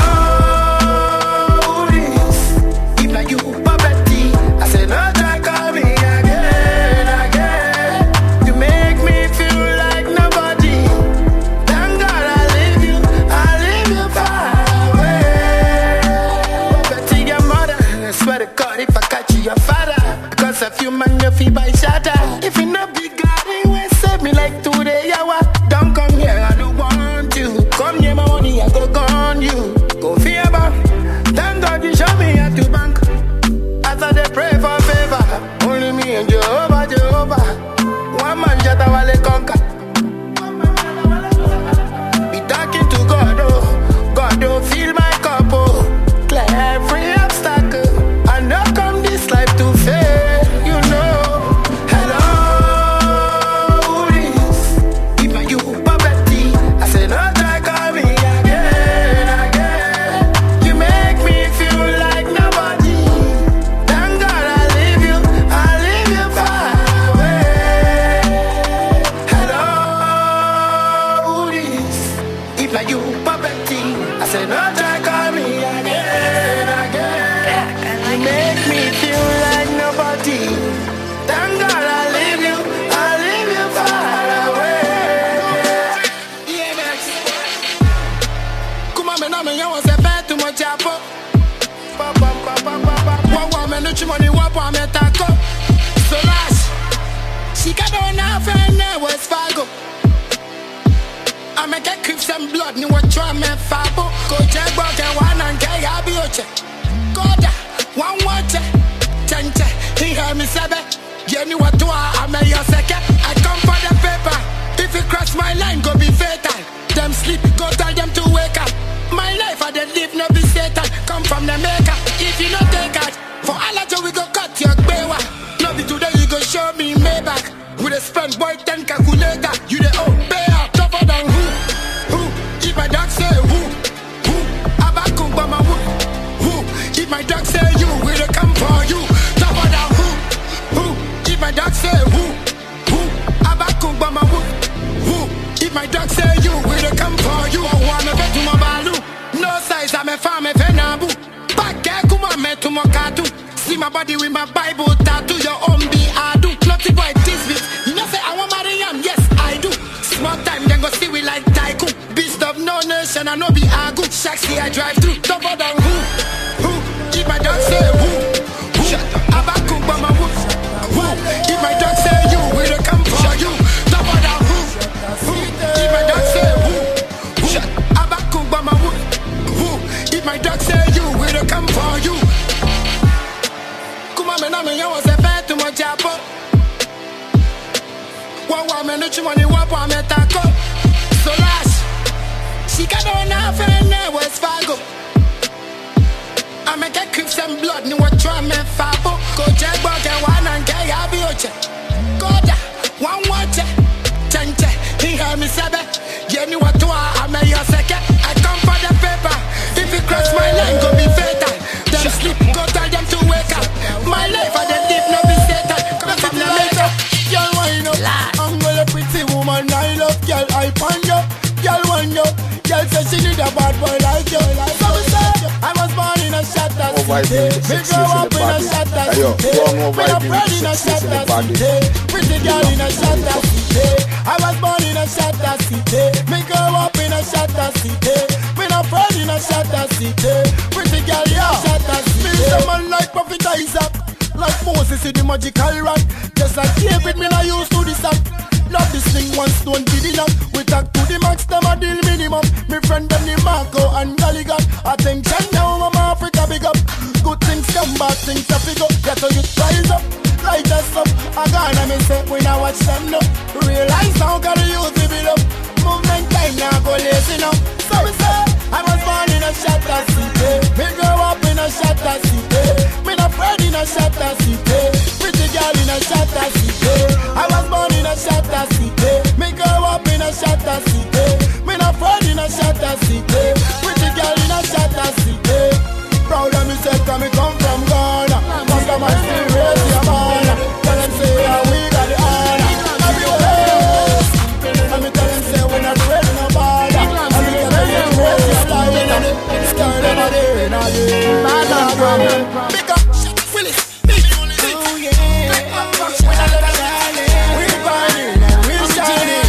if like you, Papetti, I said, no, call me again, again. You make me feel like nobody. Thank God I leave you, I leave you far away. Betty, your mother, I swear to God, if I catch you, your father. Because of you, man, your feet by shatter. If you not be God, he will save me like today, yawa. Don't come here, I don't want you. Come here, my money, I go gone you. Go fear back. Thank God you show me how to bank. As I dey pray for favor, only me and Jehovah, Jehovah. One man shut a wale conquer. Be talking to God, oh, God don't fill my cup, oh. Clear every obstacle. I know come this life to fail, you know. Hello, if I you Papetti, I say no, try call me again, again. You make me feel like nobody. Thank God I leave you, I leave you far away. Hello, if like you Papetti, I say no, try call me again, again. You make me feel like nobody. Thank God I leave you, I leave you far away. Yeah, Max. Come on, man, I'm young, say bad too much apple. Papa, papa, papa, papa, man, no money, what I'm a taco. So last, she got on half and there was Fargo. I make a crips and blood, ni what try me fabo. Go check back and one and get ya be oche. Go da, one watch, change. He heard me say that. Jenny what to I may your second. I come for the paper. If you cross my line, go be fatal. Them sleep, go tell them to wake up. My life I dey live, no be Satan. Come from the maker. If you not take it, for all of you we go cut your bewa. No be today you go show me Maybach. With a spend boy ten calculator. You the old pay up, tougher than who? Who? If my dog say who? Who? Abakum bama who? Who? If my dog say you, we dey come for you. Tougher than who? Who? If my dog say who? Who? Abakum bama who? Who? If my dog say you, we dey come for you. Oh, I'm a bet to my balu. No size, I'm a farm, a venabu. Back there, come on, me to my cartoon. See my body with my Bible tattoo. Your own be I do. Naughty boy, this bit. You know say I want marry him. Yes, I do. Small time, then go see we like tycoon. Beast of no nation, I know be a good. Shaxi, I drive through. Tougher than who? Who? If my dog say who? Who? Abakum, bama who? Who? If my dog say you, we dey come for you. Tougher than who? Who? If my dog say who? Who? Abakum, bama who? Who? If my dog say you, we dey come for you. Me na me yo was a bet to my chapo. Wa wa me no chumani wa pa me tako. So last, she got on her friend there was Fargo. I make a crips and blood, ni what try me fabo. Go check back and one and get ya be oche. Go da, one watch, change. He heard me say that. Yeah, ni what to I may your second. I come for the paper. If you cross my line, go be fatal. Them sleep, go tell them to wake up. My life I dey live, no be Satan. Come from the maker. Girl, wine up. I'm gonna pretty woman, I love. Girl, I find you. Girl, wine you. Girl say she need a bad boy like you. So we say, I was born in a shatter city. Me grow up in a shatter city. Me a bred in a shatter city. Pretty girl in a shatter city. I was born in a shatter city. Me grow up in a shatter city. Me a bred in a shatter city. Pretty girl in a shatter city. Me someone like Prophet Isaac, like Moses in the magical rock. Just like David, me not used to this act. Love this thing once, don't be enough. We talk to the max, them a deal minimum. Me friend them the Marco and Galligan. Attention now, mama Africa big up. Good things come back, things a pick up. Get to you rise up, light us up. I gonna me say, we now watch them now. Realize how can you use the build up. Movement time now go lazy now. So we say, I was born in a shatter city. Me grow up in a shatter city. Me not bred in a shatter city. Pretty girl in a shatter city. I was born in a shatter city. Me grow up in a shatter city. Me not bred in a shatter city. Pretty girl in a shatter city. Proud of me say, come me come from Ghana. Cause the man still raise your man. Tell them say, yeah, we got the honor. Everywhere. Let me tell them say, we're not ready no bother. Let me tell them you raise your light. Stir them a day, not day. Bad man, pick up, Willis. Oh yeah. When I let her we're burning and we're shining.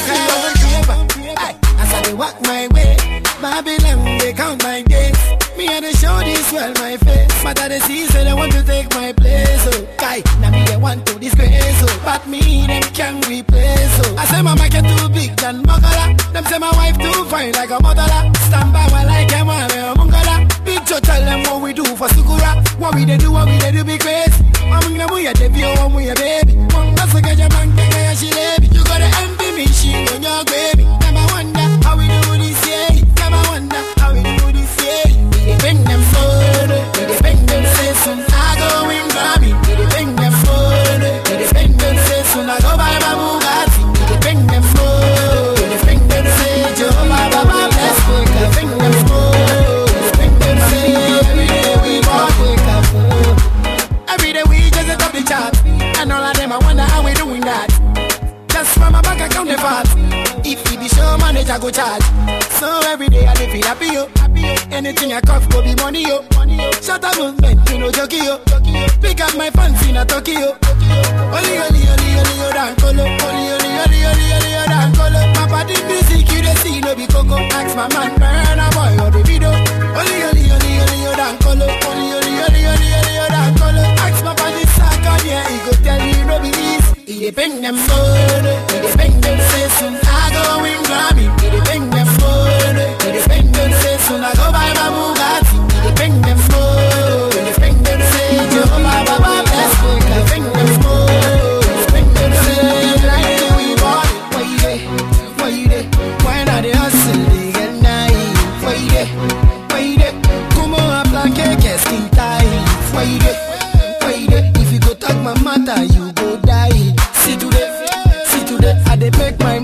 As I walk my way, Babylon, they count my days. Me and they show this world my face. But at the season they want to take my place. Oh, guy, now me they want to disgrace. Oh, but me them can replace. Oh, I say my market too big than Mogala. Them say my wife too fine like a motherla. Stand by while I can wear a mungala. Big Joe tell them what we do for Sukura. What we they do, what we they do be crazy. I'm gonna move your debut, I'm with your baby. Munga so get your man, get your she baby. You gotta envy me, she on your baby. Never wonder how we do this, yeah. Never wonder how we do this, yeah. They bring them food, they bring them say soon I go in Grammy. They bring them food, they bring them say soon I go buy my Bugatti. They bring them food, they bring them say Joe Baba bless me. They bring them food, they bring them say every day we walk wake up. Every day we just set up the chart, and all of them I wonder how we doing that. Just from my bank account the fat. If he be show manager go charge. So every day I live it happy yo. Anything I cough go be money yo. Shut up movement, you know jockey yo. Pick up my fancy in a Tokyo. Oli oli oli oli yo dan colo. Oli oli oli oli oli yo dan colo. My body music you dey see no be coco. Ask my man burn a boy or the video. Oli oli oli oli yo dan colo. Oli oli oli oli oli yo dan colo. Ask my body sack on yeah, he go tell you no be easy. He dey bring them food, he dey bring them say soon I go in Grammy. He dey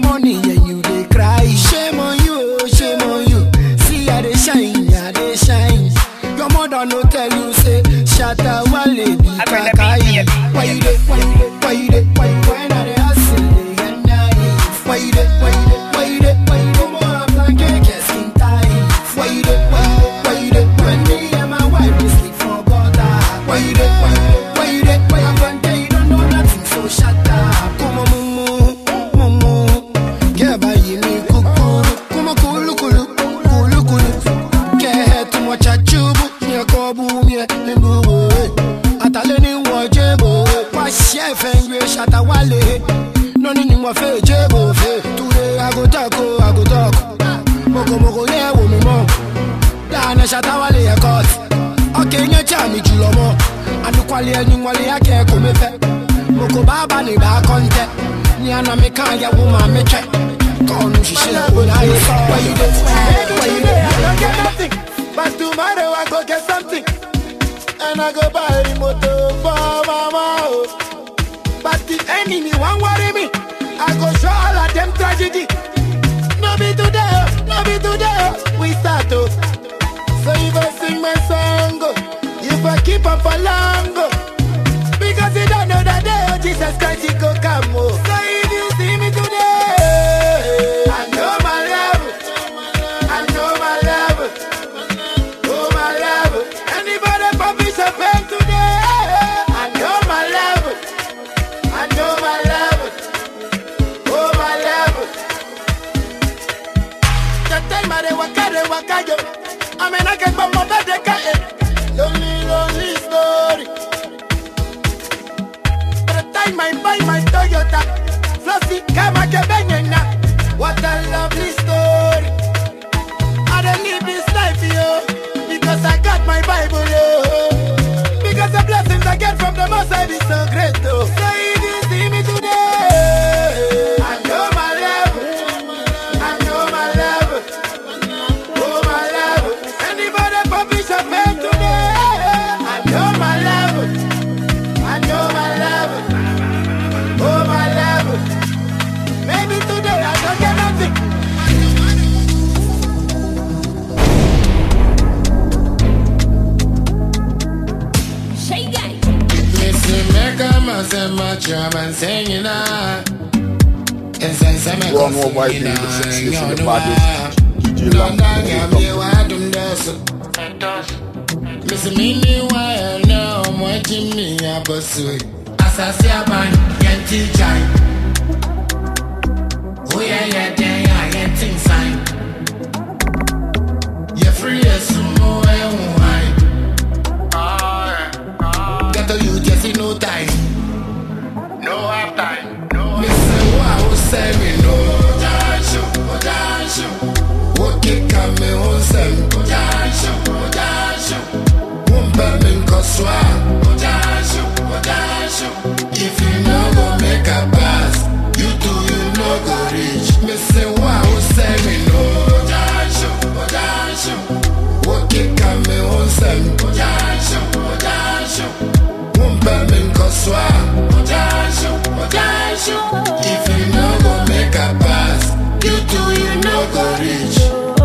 money and you they cry. Shame on you, shame on you. See how they shine, how they shine. Your mother no tell you say, shatta wale be kakai. Why you dey, why you dey, why you dey, why you when are they hustle they get nice? Why you dey, why you dey, why you dey, why you dey more black and skin tight? Why you dey, why you dey, why you dey, when me and my wife we sleep for gutter? Why you dey, why you dey, why you dey, why you gonna tell you don't know nothing so shut up? Come on, mumu, mumu, yeah, buy me kukuru, come on, kulu kulu, kulu kulu, get too much a chubu, me a kobu, me a limbu, ataleni wajebo, wa chef and we shatta wale, no ni mo fe jebo fe. Today I go talk, I go talk, moko moko yeah, woman mo, dana shatta wale a cut. Okay, nye chami chulomo. Anu kwali eni mwali yake kumepe. Moko baba ni ba konte. Ni ana mekanya wuma meche. Konu shishe kuna yeso. Why you dey? Why you dey? I don't get nothing, but tomorrow I go get something. And I go buy the motor for mama. Oh. But the enemy won't worry me. I go show all of them tragedy. No be today, no be today. We start to. So if I sing my song, if I keep up for long, because you don't know that day, oh Jesus Christ, he go come. So if you see me today, I know my love, I know my love, oh my love. Anybody publish a pen today, I know my love, I know my love, oh my love. The time I waka, they waka yo. I mean, I get my mother, they can't. Lonely, lonely story. By the time I buy my Toyota, Flossy, Kama, Kebenyana. What a lovely story. I don't live this life, yo, because I got my Bible, yo. Because the blessings I get from the Most High is so great, though. So if you see me today, I know my love, I know my love. Publish a pen today. I know my love. I know my love. Oh my love. Maybe today I don't get nothing. Listen, make a mess and my German singing now. And since I'm a You all know why being the sexiest in the baddest. D J Lambo. Listen, me while now I'm watching me a busway. As I say, I'm going to try. Oh, yeah, yeah, yeah, yeah, yeah, things sign. You're free as some more, I got to you just in no time. No half time. Listen, wow, say me no. Dash, oh, dash, okay, come me home, say, dash, oh, dash. If you no go make a pass, you do you no go reach. Me say wow, say me no. Dash, dash, okay, come me on some. Dash, dash, umpa me nkoswa. Dash, dash, if you no go make a pass, you do you no go reach.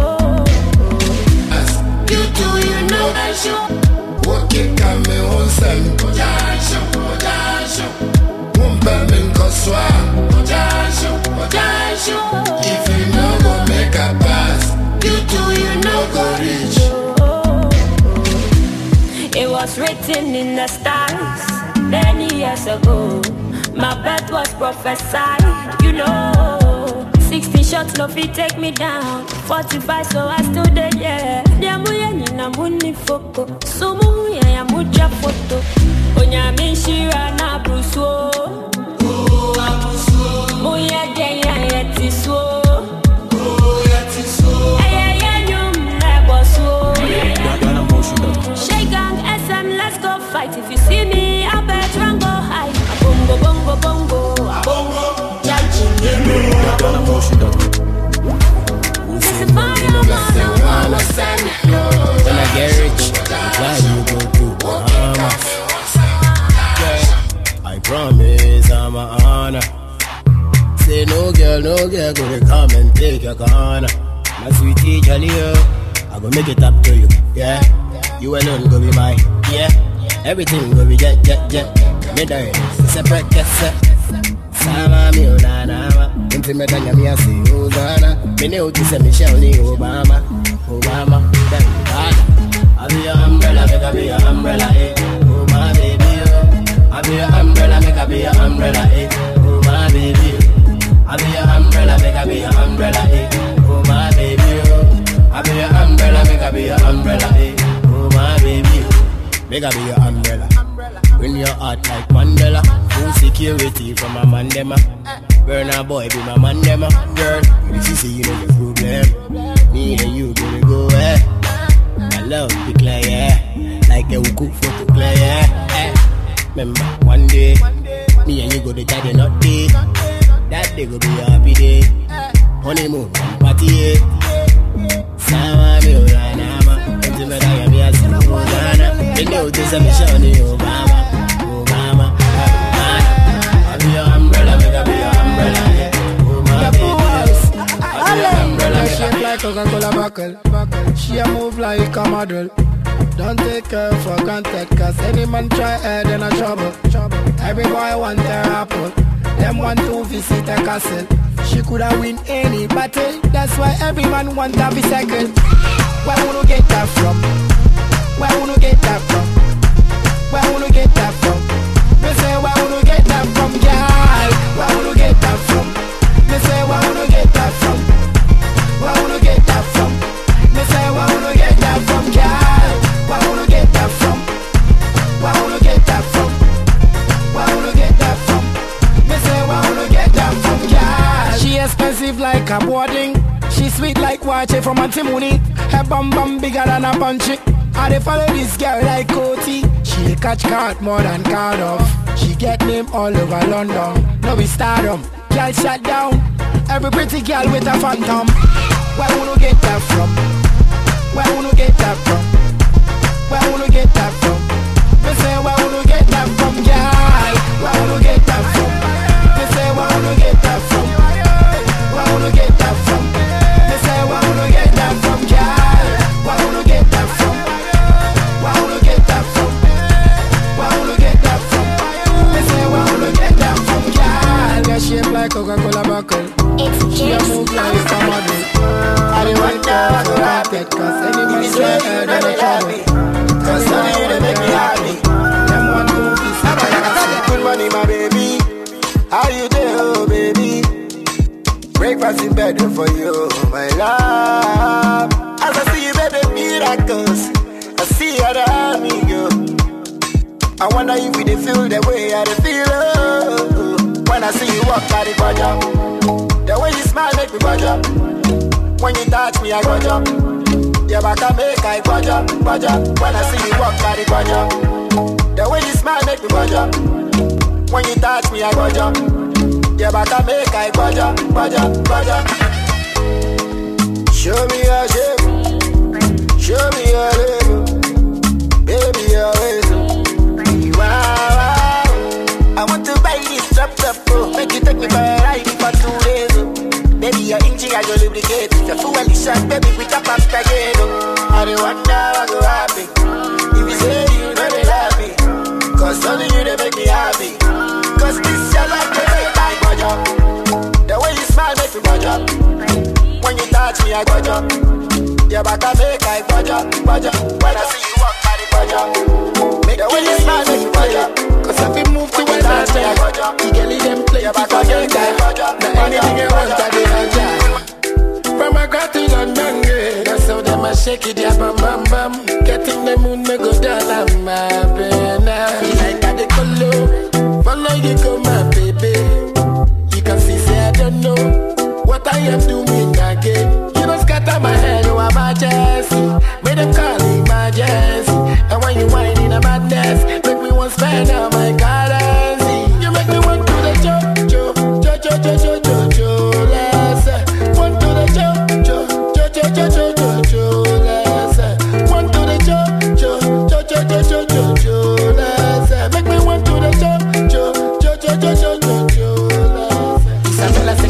As you do you no dash. Okay, come me on some. Dash, dash, umpa me nkoswa. Dash, dash, if you no go make a pass, you do you no go reach. It was written in the stars many years ago. My birth was prophesied, you know. Sixty shots, no fit take me down. Forty-five, so I stood there, yeah. Nyamuya nina muni foko. Sumu ya ya muja foto. Onyami shira na brusuo. Oh, abrusuo. Muya jenya yetiswo. Oh, yetiswo. Eye ye nyum nebosuo. Shake gang S M, let's go fight. If you see me, I bet run go high. Bongo, bongo, bongo, bongo. When I get rich, why you go to Bahamas? Yeah, I promise I'm a honor. say no girl, no girl, gonna come and take your corner. My sweetie jolly, I go make it up to you, yeah. You alone go be mine, yeah. Everything go be jet, jet, jet. Me die, separate, get set. Sama mi unana, intimate and me a say Hosanna. Me know to say Michelle ni Obama, Obama, then Obama. I be your umbrella, make I be your umbrella, eh. Oh my baby, oh. I be your umbrella, make I be your umbrella, eh. Oh my baby, oh. I be your umbrella, make I be your umbrella, eh. Oh my baby, oh. I be your umbrella, make I be your umbrella, eh. Oh my baby, oh. Make I be your umbrella. Bring your heart like Mandela. Full security from my mandema. Burn a boy be my mandema. Girl, if you see you know the problem. Me and you gonna go, eh. My love be clear, yeah. Like a cook photo clear, yeah. Eh. Remember, one day, me and you go to try the nut day. That day go be a happy day. Honeymoon, party, yeah. Sama mi ulanama. Intimate I am here, so Hosanna. You know this is a mission, Obama. Obama, Obama. I be your umbrella, make I be your umbrella, yeah. Oh my baby, I be your umbrella, make I shape like Coca-Cola buckle. She a move like a model. Don't take her for granted, cause any man try her, then a trouble. Every boy want their apple. Them want to visit a castle. She coulda win any battle. That's why every man want to be second. Where wanna get that from? Where wanna get that from? Where wanna get that from? Me say where wanna get that from, girl? Where wanna get that from? Me say where wanna get that from? Where wanna get that from? Me say where wanna get that from, girl? Where wanna get that from? Where wanna get that from? Where wanna get that from? Me say where wanna get that from, girl? She expensive like a boarding. She sweet like water from antimony. Her bum bum bigger than a punchy. I dey follow this girl like Coty. She catch card more than card off. She get name all over London. No be stardom, girl shut down. Every pretty girl with a phantom. Where wanna get that from? Where wanna get that from? Where wanna get that from? Me say where wanna get that from, girl? Where wanna get that from? Me say where wanna get that from? Where wanna get that from? Me say where wanna get that from, girl? Where wanna get that from? Where wanna get that from? Where wanna get that from? Me say where wanna get that from, girl? Girl shape like Coca-Cola buckle. She a move like a model. I dey wonder what go happen, cause any man try her, then a trouble. Cause only you dey make me happy. Them want to be somebody. Good money, my baby. How you doing, oh baby? Breakfast in bed for you, my love. As I see you, baby, miracles. I see how the army go. I wonder if we dey feel the way I dey feel, oh. When I see you walk by the budget, the way you smile make me budget. When you touch me, I budget. Your back I make I budget, budget. When I see you walk by the budget, the way you smile make me budget. When you touch me, I budget. Your back I make I budget, budget, budget. Show me your shape, show me your label, baby your ways. Wow, I want to buy this drop top, oh. Make you take me for a ride for two days, oh. Baby your engine I go lubricate. If your fuel is shot, baby we tap up again, oh. I don't wonder what go happen if you say you know they love me, cause only you they make me happy. Cause this your life they make my budget. The way you smile make me budget. When you touch me I budget. Your back I make I budget, budget. When I see you walk by the budget. The way you smile make me budget. Cause if you move to where I say you can leave them play for your time. Now anything you want I do enjoy. From Accra to London, yeah. That's how them a shake it, yeah, bam bam bam. Getting the moon me go down and my baby. Like that the color, follow you go my baby. You can see say I don't know what I am doing again. You don't scatter my head, you are my Jesse. Made them call emergency. And when you whine in a madness, make me want spend all my currency. You make me want to the jo jo jo jo jo jo jo jo. Let's want to the jo jo jo jo jo jo jo jo. Let's want to the jo jo jo jo jo jo jo jo. Let's make me want to the jo jo jo jo jo jo jo jo. Let's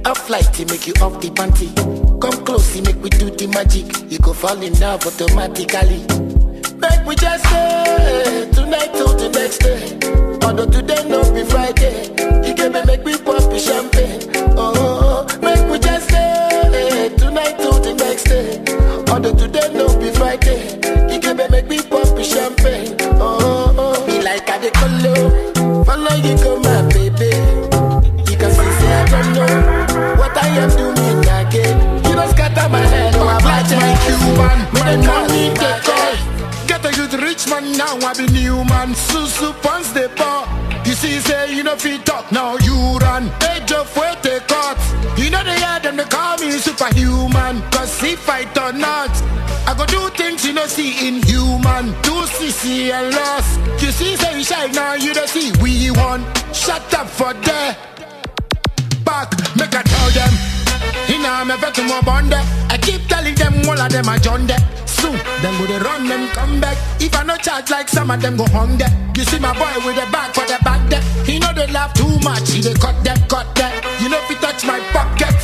A flight to make you off the panty. Come close, he make we do the magic. You go fall in love automatically. Make we just stay tonight till the next day. Although today no be Friday, you can make me pop the champagne. Oh, oh, oh, make we just stay tonight till the next day. Although today no be Friday, you can make me pop the champagne. Oh, oh, oh. Be like I decolo, follow you go my baby. You can see say I don't know what I am doing again. You don't scatter my head, oh I match my Cuban. Me don't need the call. Get a youth rich man now, I be new man. Susu pants the bar. You see, say you know fit talk, now you run. Age of where they cut. You know they hear them, they call me superhuman. Cause if I turn not, I go do things you know see in human. Do C C and loss. You see, say you shine now, you don't see we won. Shut up for there. Back, make I tell them. You know I'm a better more bond. I keep telling them all of them are John there. Soon, then go they run them come back. If I no charge like some of them go hung there. You see my boy with the bag for the back there. He know they laugh too much. He they cut them, cut them. You know if you touch my pocket.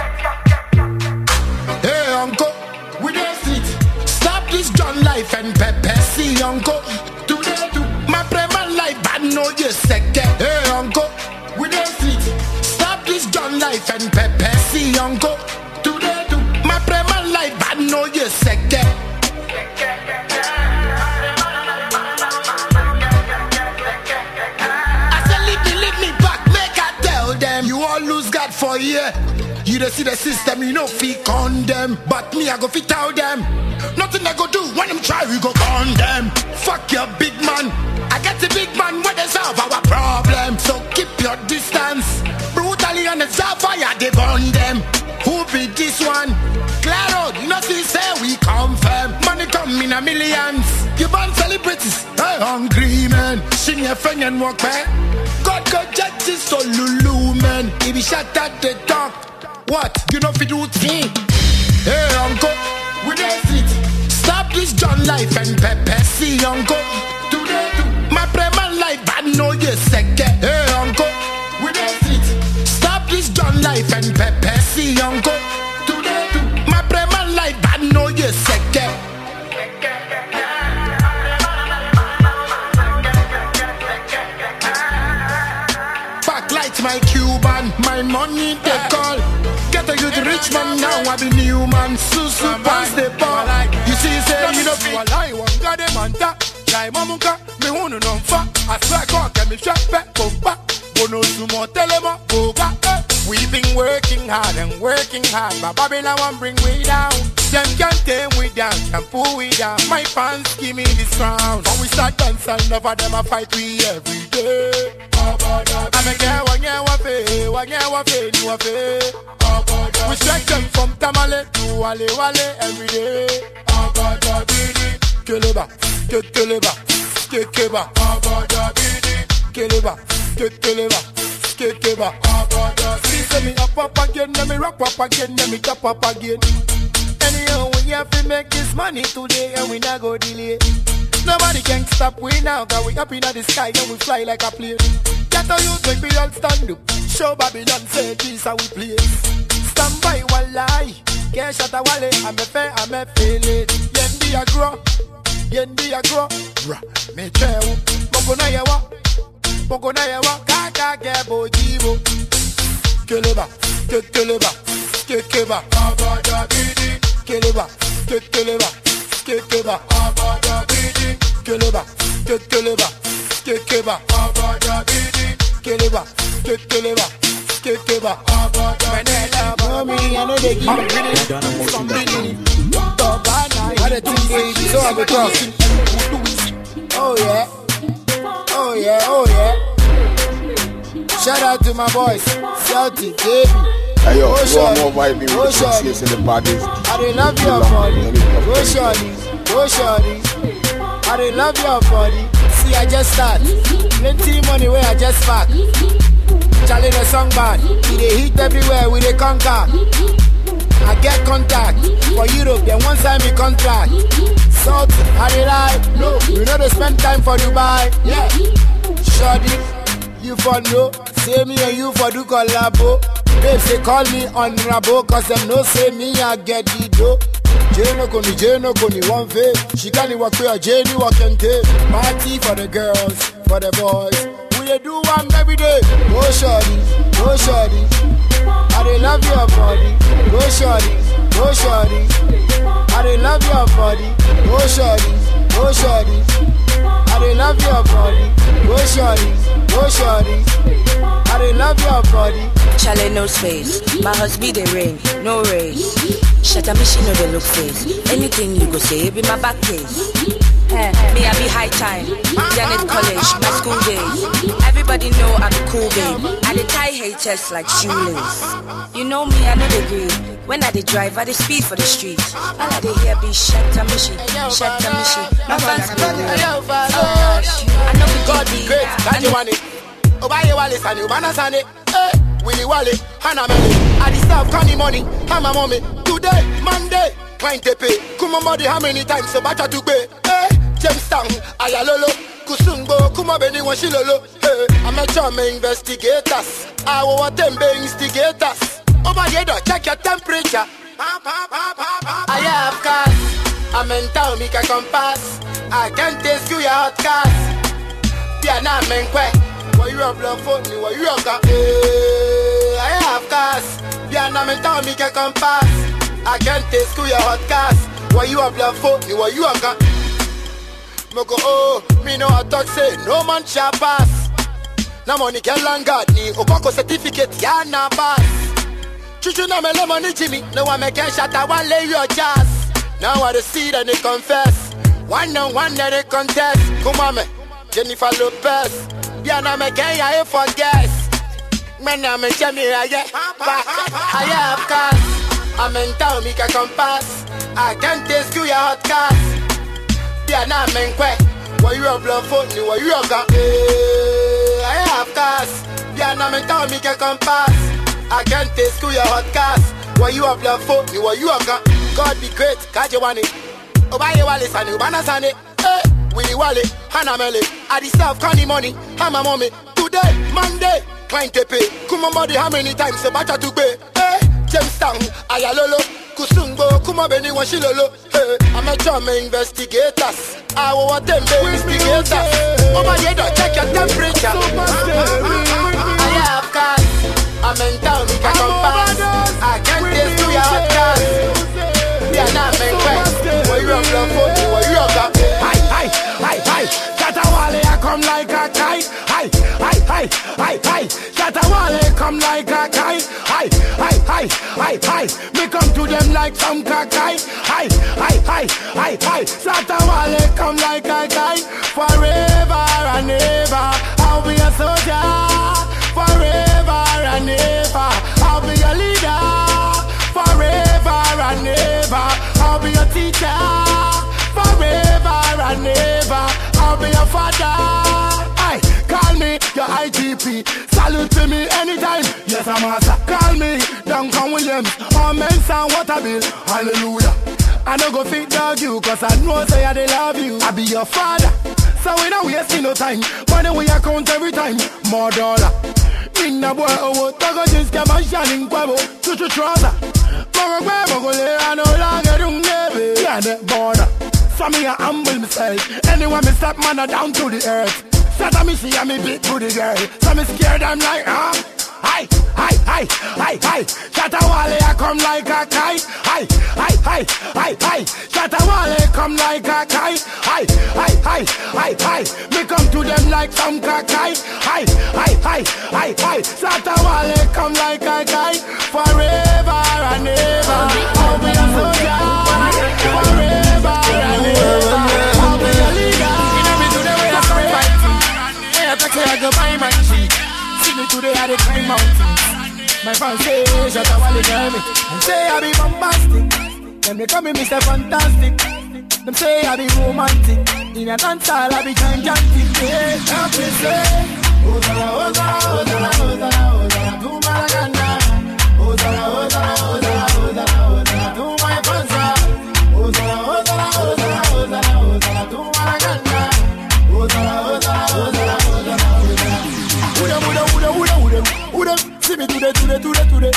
Hey uncle, we the street. Stop this John life and pepper. See uncle, today too. My prema life bad no you second. Hey uncle, we the street. Stop this John life and pepper. See uncle, today too. My prema life bad no you second. For yeah, you don't see the system, you know fit condemn. But me, I go fit tell them. Nothing I go do when them try, we go condemn. Fuck your big man. I get the big man when they solve our problem. So keep your distance. Brutally on the fire, they burn them. Who be this one? Claro, nothing say we confirm. Money come in a millions. You born celebrities, hey, hungry man. Sing your friend and walk back. God go justice so Lulu man. If he shut at the top, what? You know if you do thing. Hey uncle, we the street. Stop this John life and pepper. See uncle, today too. My prema life I know you second. Hey uncle, we the street. Stop this John life and pepper. See uncle, today too. My prema life I know you second. My Cuban, my money they call. Get a youth rich man now, I be new man. Susu pass the ball. You see, say you know feel. I want God the manta. Like mamuka, me wunu non fa. I swear God can me shut back, go back. Bono sumo telema, go back. We've been working hard and working hard, but Babylon won't bring we down. Them can't tame we down, can pull we down. My fans give me this round. When we start dancing, never them a fight we every day. I'm a girl, one year wafe, one year wafe, new wafe. We strike them from Tamale to Wale Wale every day. Keleba, Keleba, Keleba, Keleba, Keleba, Keleba. See, say me up up again, let me rock up again, let me top up again. Anyhow, we have to make this money today and we not go delay. Nobody can stop we now, cause we up in the sky and we fly like a plane. Get a youth make me all stand up. Show Babylon say this how we play. Stand by while I can't shut a wale. I'm a fair, I'm a feeling. Yendi a grow, yendi a grow. Bra, me chew. Moko na yawa, moko na yawa. Kaka gebo jibo. Keleba, keleba, keleba. Abada bidi. Keleba, keleba, keleba. Abada bidi. Keleba, keleba, keleba. Abada bidi. Keleba, keleba, keleba. Abada. Mommy, I know they give me something. What a thing, baby. So I go talk. Oh yeah, oh yeah, oh yeah. Shout out to my boys, Salty, baby. Hey yo, you are more vibing with the six years in the parties. I dey love your body. Go shorty, go shorty. I dey love your body. See, I just start. Plenty money where I just pack. Charlie the song bad. We dey hit everywhere, we dey conquer. I get contact for Europe, then one time we contract. Salt, I dey lie. No, we know they spend time for Dubai. Yeah, shorty, you for no. Say me and you for do collabo. Babe say call me honorable, cause them no say me I get the dough. Jeno koni, Jeno koni, one face. She can't walk with a Jenny walking tape. Party for the girls, for the boys. We dey do one every day. Go shorty, go shorty. I dey love your body. Go shorty, go shorty. I dey love your body. Go shorty, go shorty. I dey love your body. Go shorty, go shorty. I dey love your body. Chale no space. My husband they rain, no race. Shut up, she know they look face. Anything you go say, it be my back case. Hey, me I be high time. Janet College, my school days. Everybody know I'm a cool babe. I dey tie haters like shoelace. You know me, I know they agree. When I dey drive, I dey speed for the street. All I dey hear be shut up, mishi, shut up, mishi. My fans be real. I know we God be great, that you want it. Obaye wale sani, ubana sani. Eh, Willy Wale, Hannah Melly. I deserve candy money, Hama mommy. Today, Monday, client to pay. Kuma body how many times so bacha to pay. Eh, Jamestown, Ayalolo. Kusungo, Kuma Beni Washilolo. Hey, I'm a charm investigators. I will them be instigators. Over here, check your temperature. I have cars. I'm in town, make a compass. I can't taste you your hot cars. Yeah, now I'm in quay. Why you have blood for me? Why you have got? I have cars. Yeah, now I'm in town, make a compass. I can't taste you your hot cars. Why you have blood for me? Why you have got? Moko oh, me know I talk say no man shall pass. Na money get langard ni Obako certificate ya na pass. Chuchu na me le money Jimmy. No one make a shot I want lay your jazz. Now I see that they confess. One on one that they contest. Come on me, Jennifer Lopez. Biana me can ya for guess. Man I'm a Jimmy I get back. I have cars. I'm in town make a compass. I can't taste you your hot cars. Biana me quay. Why you have blood for me? Why you have got? I have cars. Biana me town make a compass. I can't taste you your hot cars. Why you have blood for me? Why you have got? God be great, kaje wani. Obaye wale sani, ubana sani. Eh, Willy Wale, Hannah Melly. I deserve candy money, Hama mommy. Today, Monday, client to pay. Kuma body how many times so bacha to pay. Eh, Jamestown, Ayalolo. Kusungo, Kuma Beni Washilolo. Hey, I'm a charm investigators. I will them be instigators. Over here, check your temperature. I have cars. I'm in town, we can compass. I can't taste you your hot cars. Yeah, nah, man, quite. Why you have love for me? Why you have that? Hi, hi, hi, hi. Shatawale, I come like a kite. Hi, hi, hi, hi, hi. Shatawale, come like a kite. Hi, hi, hi, hi, hi. Me come to them like some kakai. Hi, hi, hi, hi, hi. Shatawale, come like a kite. Forever and ever, I'll be a soldier. Forever and ever, I'll be your leader. Forever and ever, I'll be your teacher. Forever and ever, I'll be your father. Aye, call me your I G P. Salute to me anytime. Yes, I'm master. Call me Duncan Williams. All men sound what I bill. Hallelujah. I don't go fit dog you, cause I know say I they love you. I be your father. So we don't waste no time. Money we account every time. More dollar. In the boy, oh, Togo just came and shining Quavo, Chuchu Trouser. Mogo Quavo, I no longer do never. Yeah, the border. So me, I humble myself. Anyone me step man down to the earth. Sata me see me beat to the girl. So me scared, I'm like, huh? Hi, hi, hi, hi, hi. Shatawale, I come like a kite. Hi, hi, hi, hi, hi. Shatawale, come like a kite. Hi, hi, hi, hi, hi. Me come to them like some kakai. Hi, hi, hi, hi, hi. Shatawale, come like a kite. Forever and ever, I'll be a soldier. Forever and ever, I'll be a leader. You know me today when I come fighting. Yeah, I say I go buy my cheek. Today I dey climb mountains. My fans say Shatawale tell me. Them say I be bombastic. Them they call me Mister Fantastic. Them say I be romantic. In a dance hall I be gigantic. Yeah, help me say Ozala, Ozala, Ozala, Ozala, Ozala, do Malagana. Ozala, Ozala, Ozala, Ozala, Ozala, do my fansa. Ozala, Ozala, Ozala, Ozala, Ozala, do Malagana. Ozala, Ozala, Ozala, Ozala, Ozala. Uda, uda, uda, uda, uda, uda. See me today, today, today, today.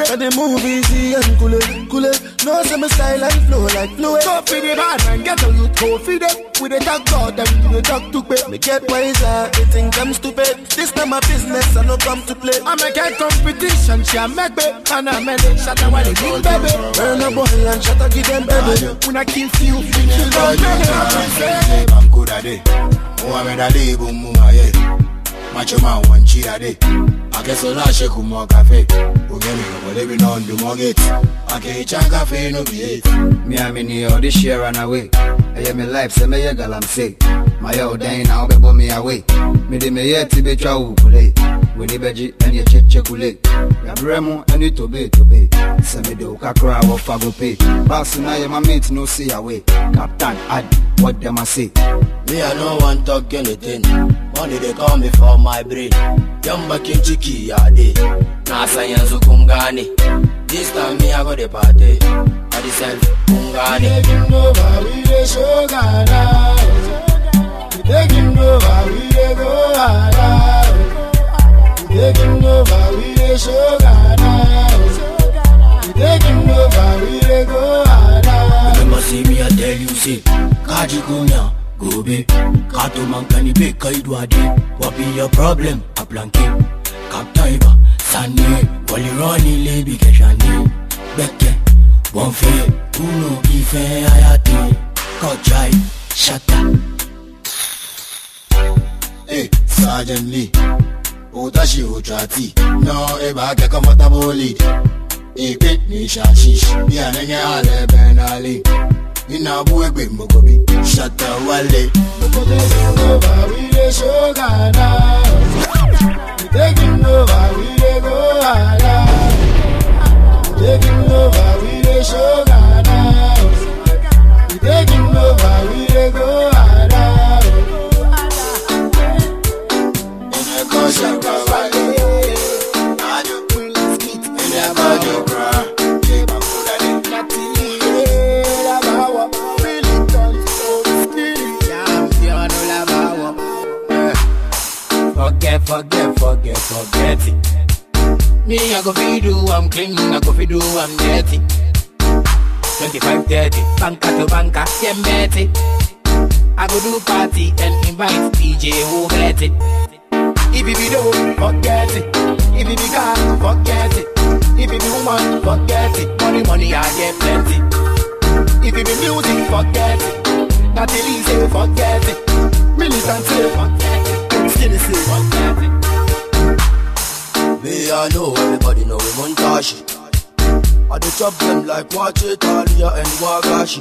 And the move easy and cool it, cool it. No summer style and flow like fluid. Go for the bad man, get on you, go feed it. With the talk God, them do the talk to pay. Me get wiser, they think I'm stupid. This not my business, I no come to play. I make a competition, she a make me. And I make it, shut up while they give baby. Burn a boy and shut up, give them baby. When I kill you, you don't know. I'm good at it. Mohamed Ali, boom, boom, yeah. Macho man, one cheat a day. I guess I'll shake with more cafe. Who get me, but living on the mortgage. I can't check cafe, no be it. Me, I'm in here, this year run away. I am in life, say me, a girl, I'm sick. My old day now, be me away. Me, de me, yet, to be chow, play. With the veggie, and your check, chocolate. Ya bremo, and you to be, to be. Send me the kakra, or fago pay. Boss, and I am a mate, no see away. Captain, add, what them I say. Me, I no want talk anything. Money they call me for my brain. Yamba kinchiki ya day. Na sayansu kungani. This time me I got the party. I decide kungani. We taking over, we the shogana. We taking over, we the go hada. We taking over, we the shogana. We taking over, we the go hada. Remember see me I tell you say, Kaji kunya. Go be, Kato man can be Kaidwadi. What be your problem? A blanket, Kaptaiba, Sunday, Wally Ronnie, Lady Keshani, Beke, one fair, Uno, Ife, Ayati, Kochai, Shata. Hey, Sergeant Lee, Otashi Uchati, no, Eba, comfortable lead. Hey, Pit, Nishashi, Yananga, Ale, Benali. Ina buwe gbe mogobi Shatta wale We taking over, we the shogana. We taking over, we the go hada. We taking over, we the shogana. We taking over, we the go hada. In a kosha kawale Ajo In a bajo bra Keba kudade Forget, forget, forget, forget it. Me, I go feed you, I'm clean, I go feed you, I'm dirty. twenty-five thirty, banka to banka, get betty. I go do party and invite D J who get it. If it be dough, forget it. If it be car, forget it. If it be woman, forget it. Money, money, I get plenty. If it be music, forget it. Not Elise, forget it. Militant, forget it. Skinny, forget it. Me, I know everybody know we montage. I do chop them like watch Italia and Wagashi.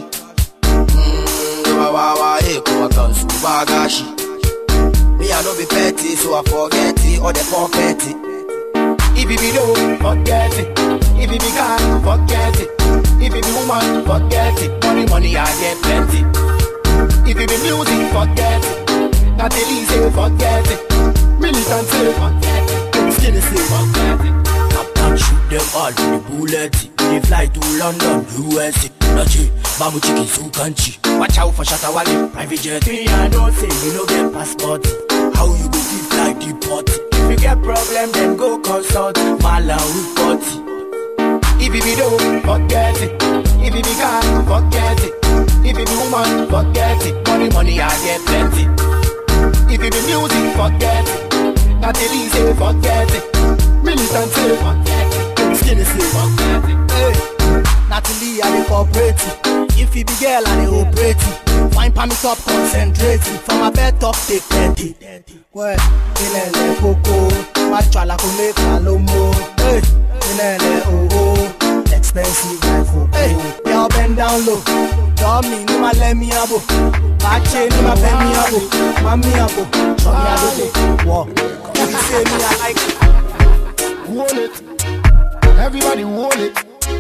Mmm, wawa, hey, come on, Subagashi. Me, I know be petty, so I forget it, or they forget it. If it be low, forget it. If it be car, forget it. If it be woman, forget it. Money, money, I get plenty. If it be music, forget it. Not Elise, forget it. Militant, forget it. Skinny, forget it. Captain, shoot them all with the bullet. They fly to London, U S A. Nachi, Bamu Chiki, Sukanchi. Watch out for Shatawale, private jet. Me, I don't say you no get passport. How you go feel like the pot? If you get problem, then go consult Malawi party. If it be dough, forget it. If it be car, forget it. If it be woman, forget it. Money, money, I get plenty. If it be music, forget it. Not Elise, forget it. Militant, forget it. Skinny, forget it. Hey, Natalie, I dey cooperate. If it be girl, I dey operate. Fine pa me top, concentrate. From my bed top, take plenty. Well, ilele coco, machala ko make a lomo. Hey, ilele oh oh, expensive like for hey, y'all bend down low. Tell me, no ma let me abo. Bache, no ma bend me abo. Mami abo, show me abo day. Walk. If you say me, I like it. Hold it, everybody hold it,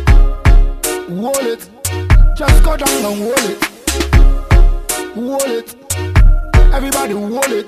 hold it. Just go down and hold it, hold it. Everybody hold it.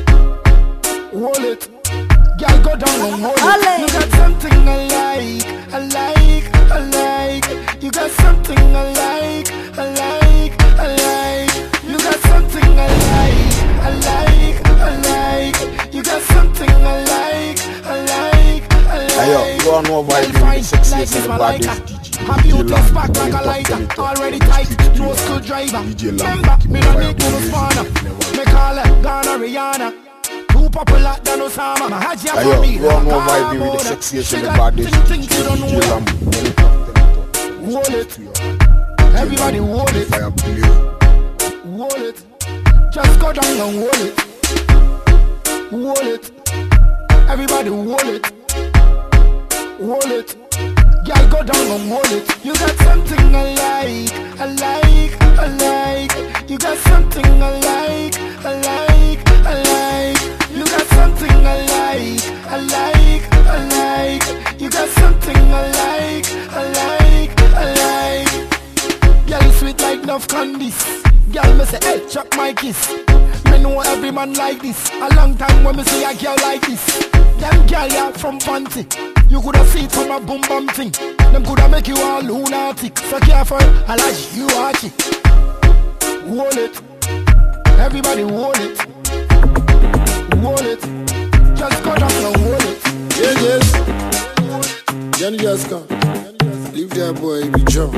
Hold it, girl, go down and hold it. You got something I like, I like, I like. You got something I like, I like, I like. You got something I like, I like, I like. You got something I like, I like, I like. Hey yo, you all know vibing with sexiest and the baddest D J. My beauty's back like a lighter, already tight, no screwdriver. Remember, me no need no spawner. Me call her Ghana Rihanna. Too popular than Osama. My Haji for me. Yo, one more vibe with the sexiest and the baddest D J Lambo. Hold it. Everybody hold it. Hold it. Just go down and hold it. Hold it. Everybody hold it. Hold it. Girl, go down and hold it. You got something I like, I like, I like. You got something I like, I like, I like. You got something I like, I like, I like. You got something I like, I like, I like. Girl, sweet like enough candies. Girl, me say, hey, chuck my kiss. Me know every man like this. A long time when me see a girl like this. Them girl ya from Panty. You coulda see it from a boom bum thing. Them coulda make you all lunatic. So careful, I like you watch it. Hold it. Everybody hold it. Hold it. Just go down and hold it. Yeah, yes. Johnny just come. Leave that boy be drunk.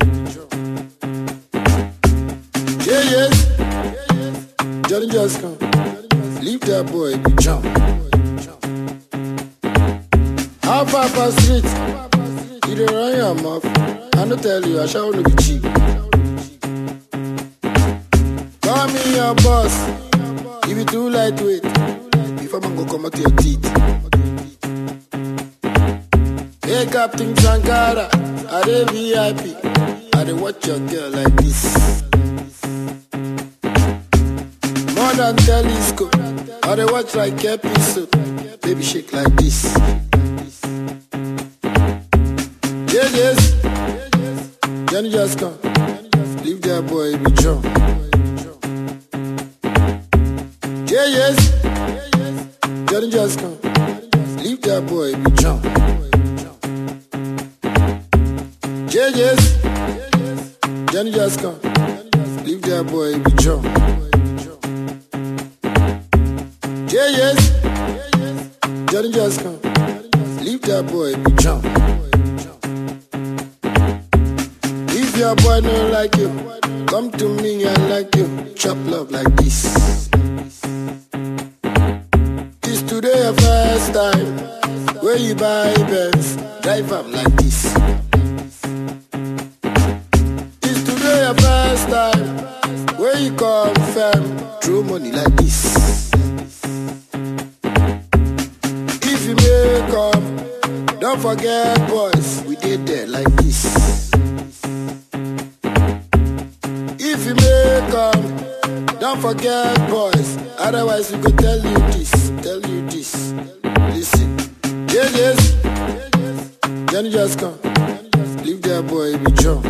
Yeah, yes. Johnny just come. Leave that boy be drunk. How Papa Street, you don't run your mouth. I don't tell you, I shall only be cheap. Call me your boss, if you too lightweight. If I'm gonna come out to your teeth. Hey Captain Sankara, I dey V I P. I dey watch your girl like this. More than telescope, I dey watch like episode. Baby shake like this. Yeah, yes. Johnny just come. Leave that boy be drunk. Yeah, yes. Johnny just come. Leave that boy be drunk. Yeah, yes. Johnny just come. Leave that boy be drunk. Yeah, yes. Johnny just come. Leave that boy be drunk. If your boy don't like you, come to me and like you. Chop love like this. It's today your first time where you buy Benz, drive up like this. It's today your first time where you confirm, throw money like this. If you make up, don't forget boys, we did that like this. If you make up, don't forget boys, otherwise we could tell you this, tell you this. Listen, yeah, yes, Johnny just come, leave that boy be drunk.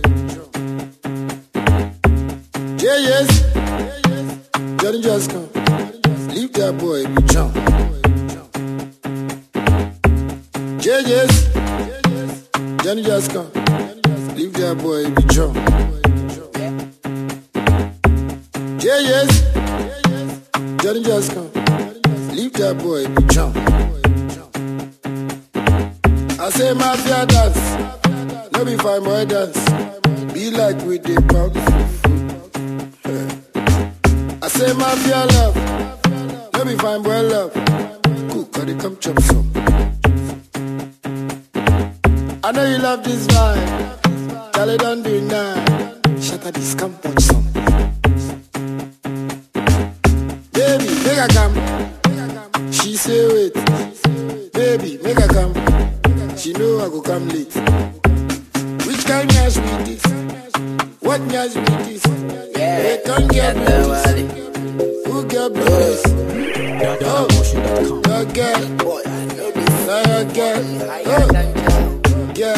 Yeah, yes, Johnny just come, leave that boy be drunk. Yeah, yes, Johnny just come, leave that boy be drunk. Yeah, yes, Johnny just come, leave that boy be drunk. I say mafia dance, no be fine boy dance, be like with the pop. I say mafia love, no be fine boy love, cool, cause they come chop some. I know you love this vibe, tell it don't do it now. Shut up, this come watch some. Baby, make her come. She say wait. Baby, make her come. She know I go come late. Which kind of nyash with this? What nyash with this? Yeah, they can't get blues. Who get blues? Oh, your girl. Now your girl. Oh. Yeah,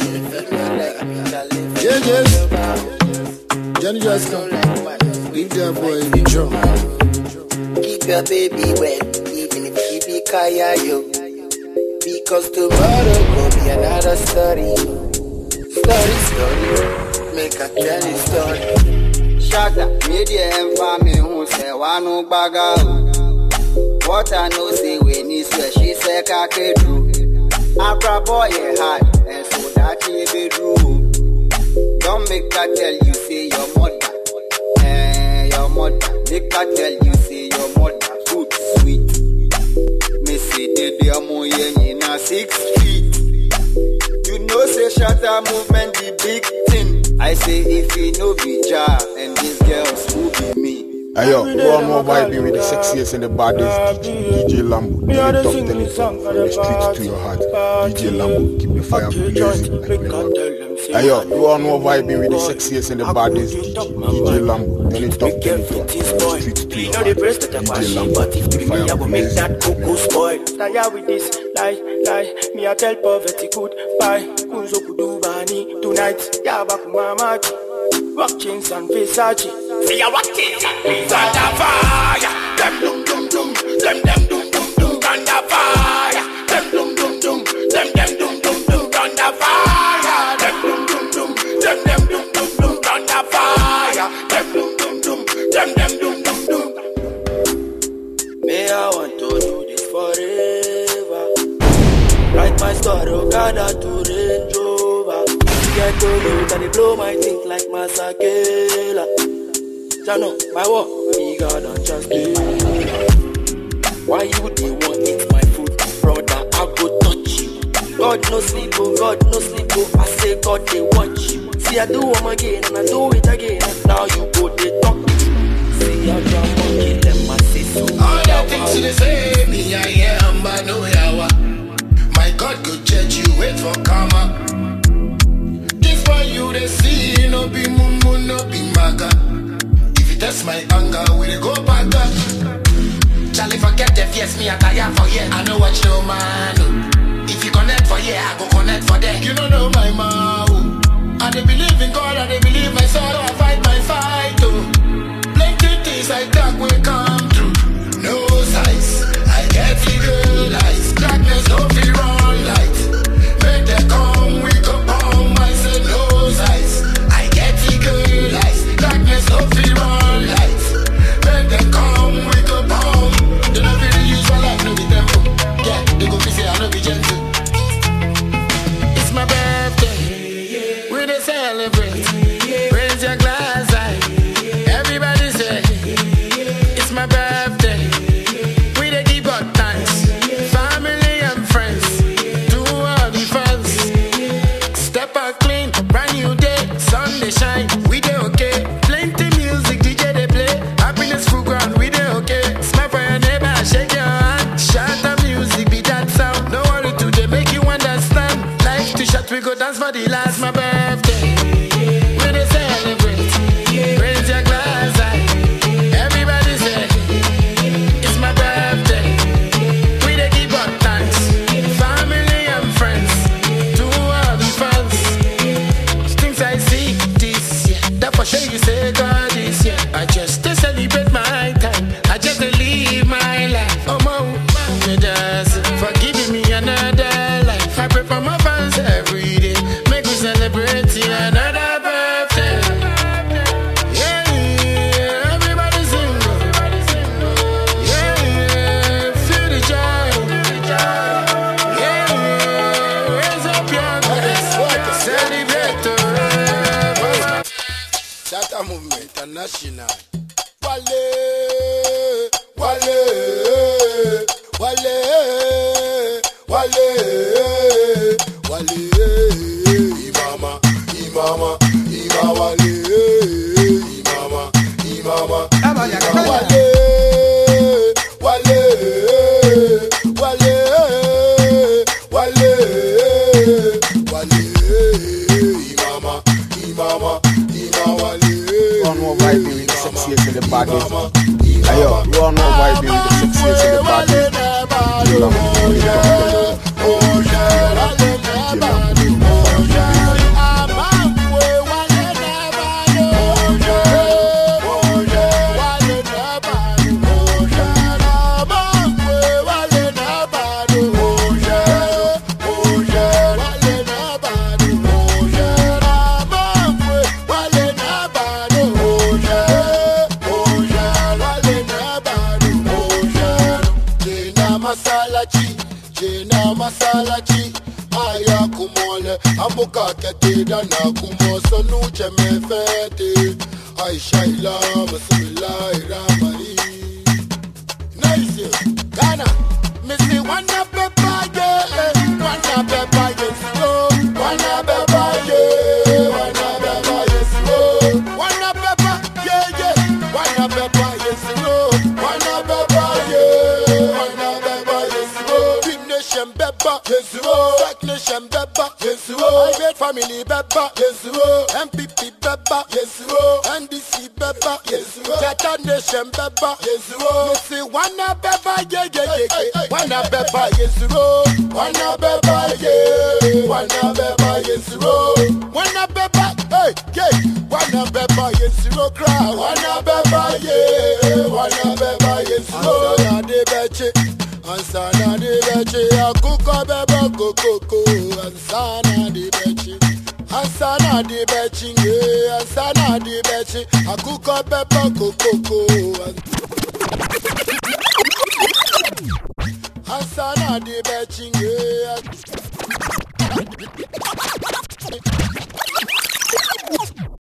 yeah, yes. Johnny just come. Leave that boy be drunk. Keep your baby wet, even if she be kaya yo. Because tomorrow will be another story. Story, story. Make a tell you story. Shut up, media and family who say one no baga. What I know say when he swear she say kakedu. Abra boy hard, and so that you bedroom. Don't make her tell you say your mother, eh, your mother. Make her tell you say your mother good sweet. Me say the demo in a six feet. You know say shatter movement the big thing. I say if you know be jar and these girls who be me. Ayo, you all know vibing with the sexiest and the baddest D J, D J Lambo. D J top ten it from the streets to your heart. D J Lambo, keep the fire blazing like never. Ayo, you all know vibing with the sexiest and the baddest D J, D J Lambo. Then it top ten it from the streets to your heart. D J Lambo, keep the fire blazing like never. Now yeah with this, lie, lie. Me I tell poverty goodbye. Kunzo kudu bani tonight. Yeah back mama. Rock chains and Versace. See ya rock chains and Versace. Under fire, them dum dum dum, them them dum dum dum. Under fire, them dum dum dum, them them dum dum dum. Under fire, them dum dum dum, them them dum dum dum. Under fire, them dum dum dum, them them dum dum dum. Me I want to do this forever. Write my story, Okada to Range Rover. Get to you, can they blow my think like Masakela? Jano, my work, bigger than just why you they want eat my food? Brother, I go touch you. God no sleep, oh, God no sleep, oh. I say God they watch you. See I do them again and I do it again. Now you go they talk. See I jump monkey, them I say so. All the things they say, me I am, but no yawa. My God go judge you, wait for karma. You they see, no be mumu, no be maga. If it test my anger, we they go back up. Charlie forget the yes, me I tire for yeah. I know what you man. If you connect for yeah, I go connect for that. You don't know my mouth. I they believe in God, I they believe my soul. I fight my fight too. Plenty things I talk will come true. No size, I get eagle eyes. Darkness don't be wrong light. Make them come, we go bomb. I said no. I get eagle eyes. Darkness no fear on light. When they come, we go bomb. They don't really use my life, no be temple. Yeah, they go be say I no be gentle. It's my birthday, we dey celebrate. Raise your glass high. Everybody say it's my birthday. We dey give out thanks. Family and friends, to all the fans. Step out clean. Brand new day, sun they shine, we dey okay. Plenty music, D J they play. Happiness full ground, we dey okay. Smile for your neighbor, shake your hand. Shout the music, be that sound. No worry today, make you understand. Life too short, we go dance for the last. My birthday, we dey celebrate. Raise your glass high. Everybody say it's my birthday. We dey give out thanks. Family and friends, to all the fans. I see this year, that for sure you say God is here. I just to celebrate my time, I just to live my life. Oh mom, you just for giving me another life. I pray for my fans every day, make me celebrate another birthday. Yeah, yeah, everybody sing. Yeah, yeah, feel the joy. Yeah, yeah, raise up your voice, celebrate. Shatter movement international. Wale, wale, wale, wale, wale. Imama, imama, imama, wale. Imama, imama, imama, wale, wale, wale, wale, wale. Imama, imama. Vibing with the sexiest and the baddest. Ayo, you all know vibing with the sexiest and the baddest. D J Lambo, oh yeah, masala chi, Amuka ketida na kumoso nuche mefete Aisha ila masimila iramari Nice Ghana Missy wanna pepper yeah Wanna pepper yes slow Wanna pepper yeah Wanna pepper yes slow Wanna pepper yeah yeah Wanna pepper yes slow Wanna pepper yeah Wanna pepper yes slow Team Nation pepper yes slow Black Nation pepper yes slow Great Family pepper yes slow M P P pepper yes slow N D C pepper yes slow Tata Nation pepper yes slow Missy wanna pepper yeah yeah yeah yeah Wanna pepper yes slow Wanna pepper yeah Wanna pepper yes slow Wanna pepper hey yeah Wanna pepper yes slow crowd Wanna pepper yeah Wanna pepper yes slow Ansana de beche Ansana de beche Akuka beba kokoko Ansana de beche Ansana de beche yeah Ansana de beche Akuka beba kokoko Ansana de beche yeah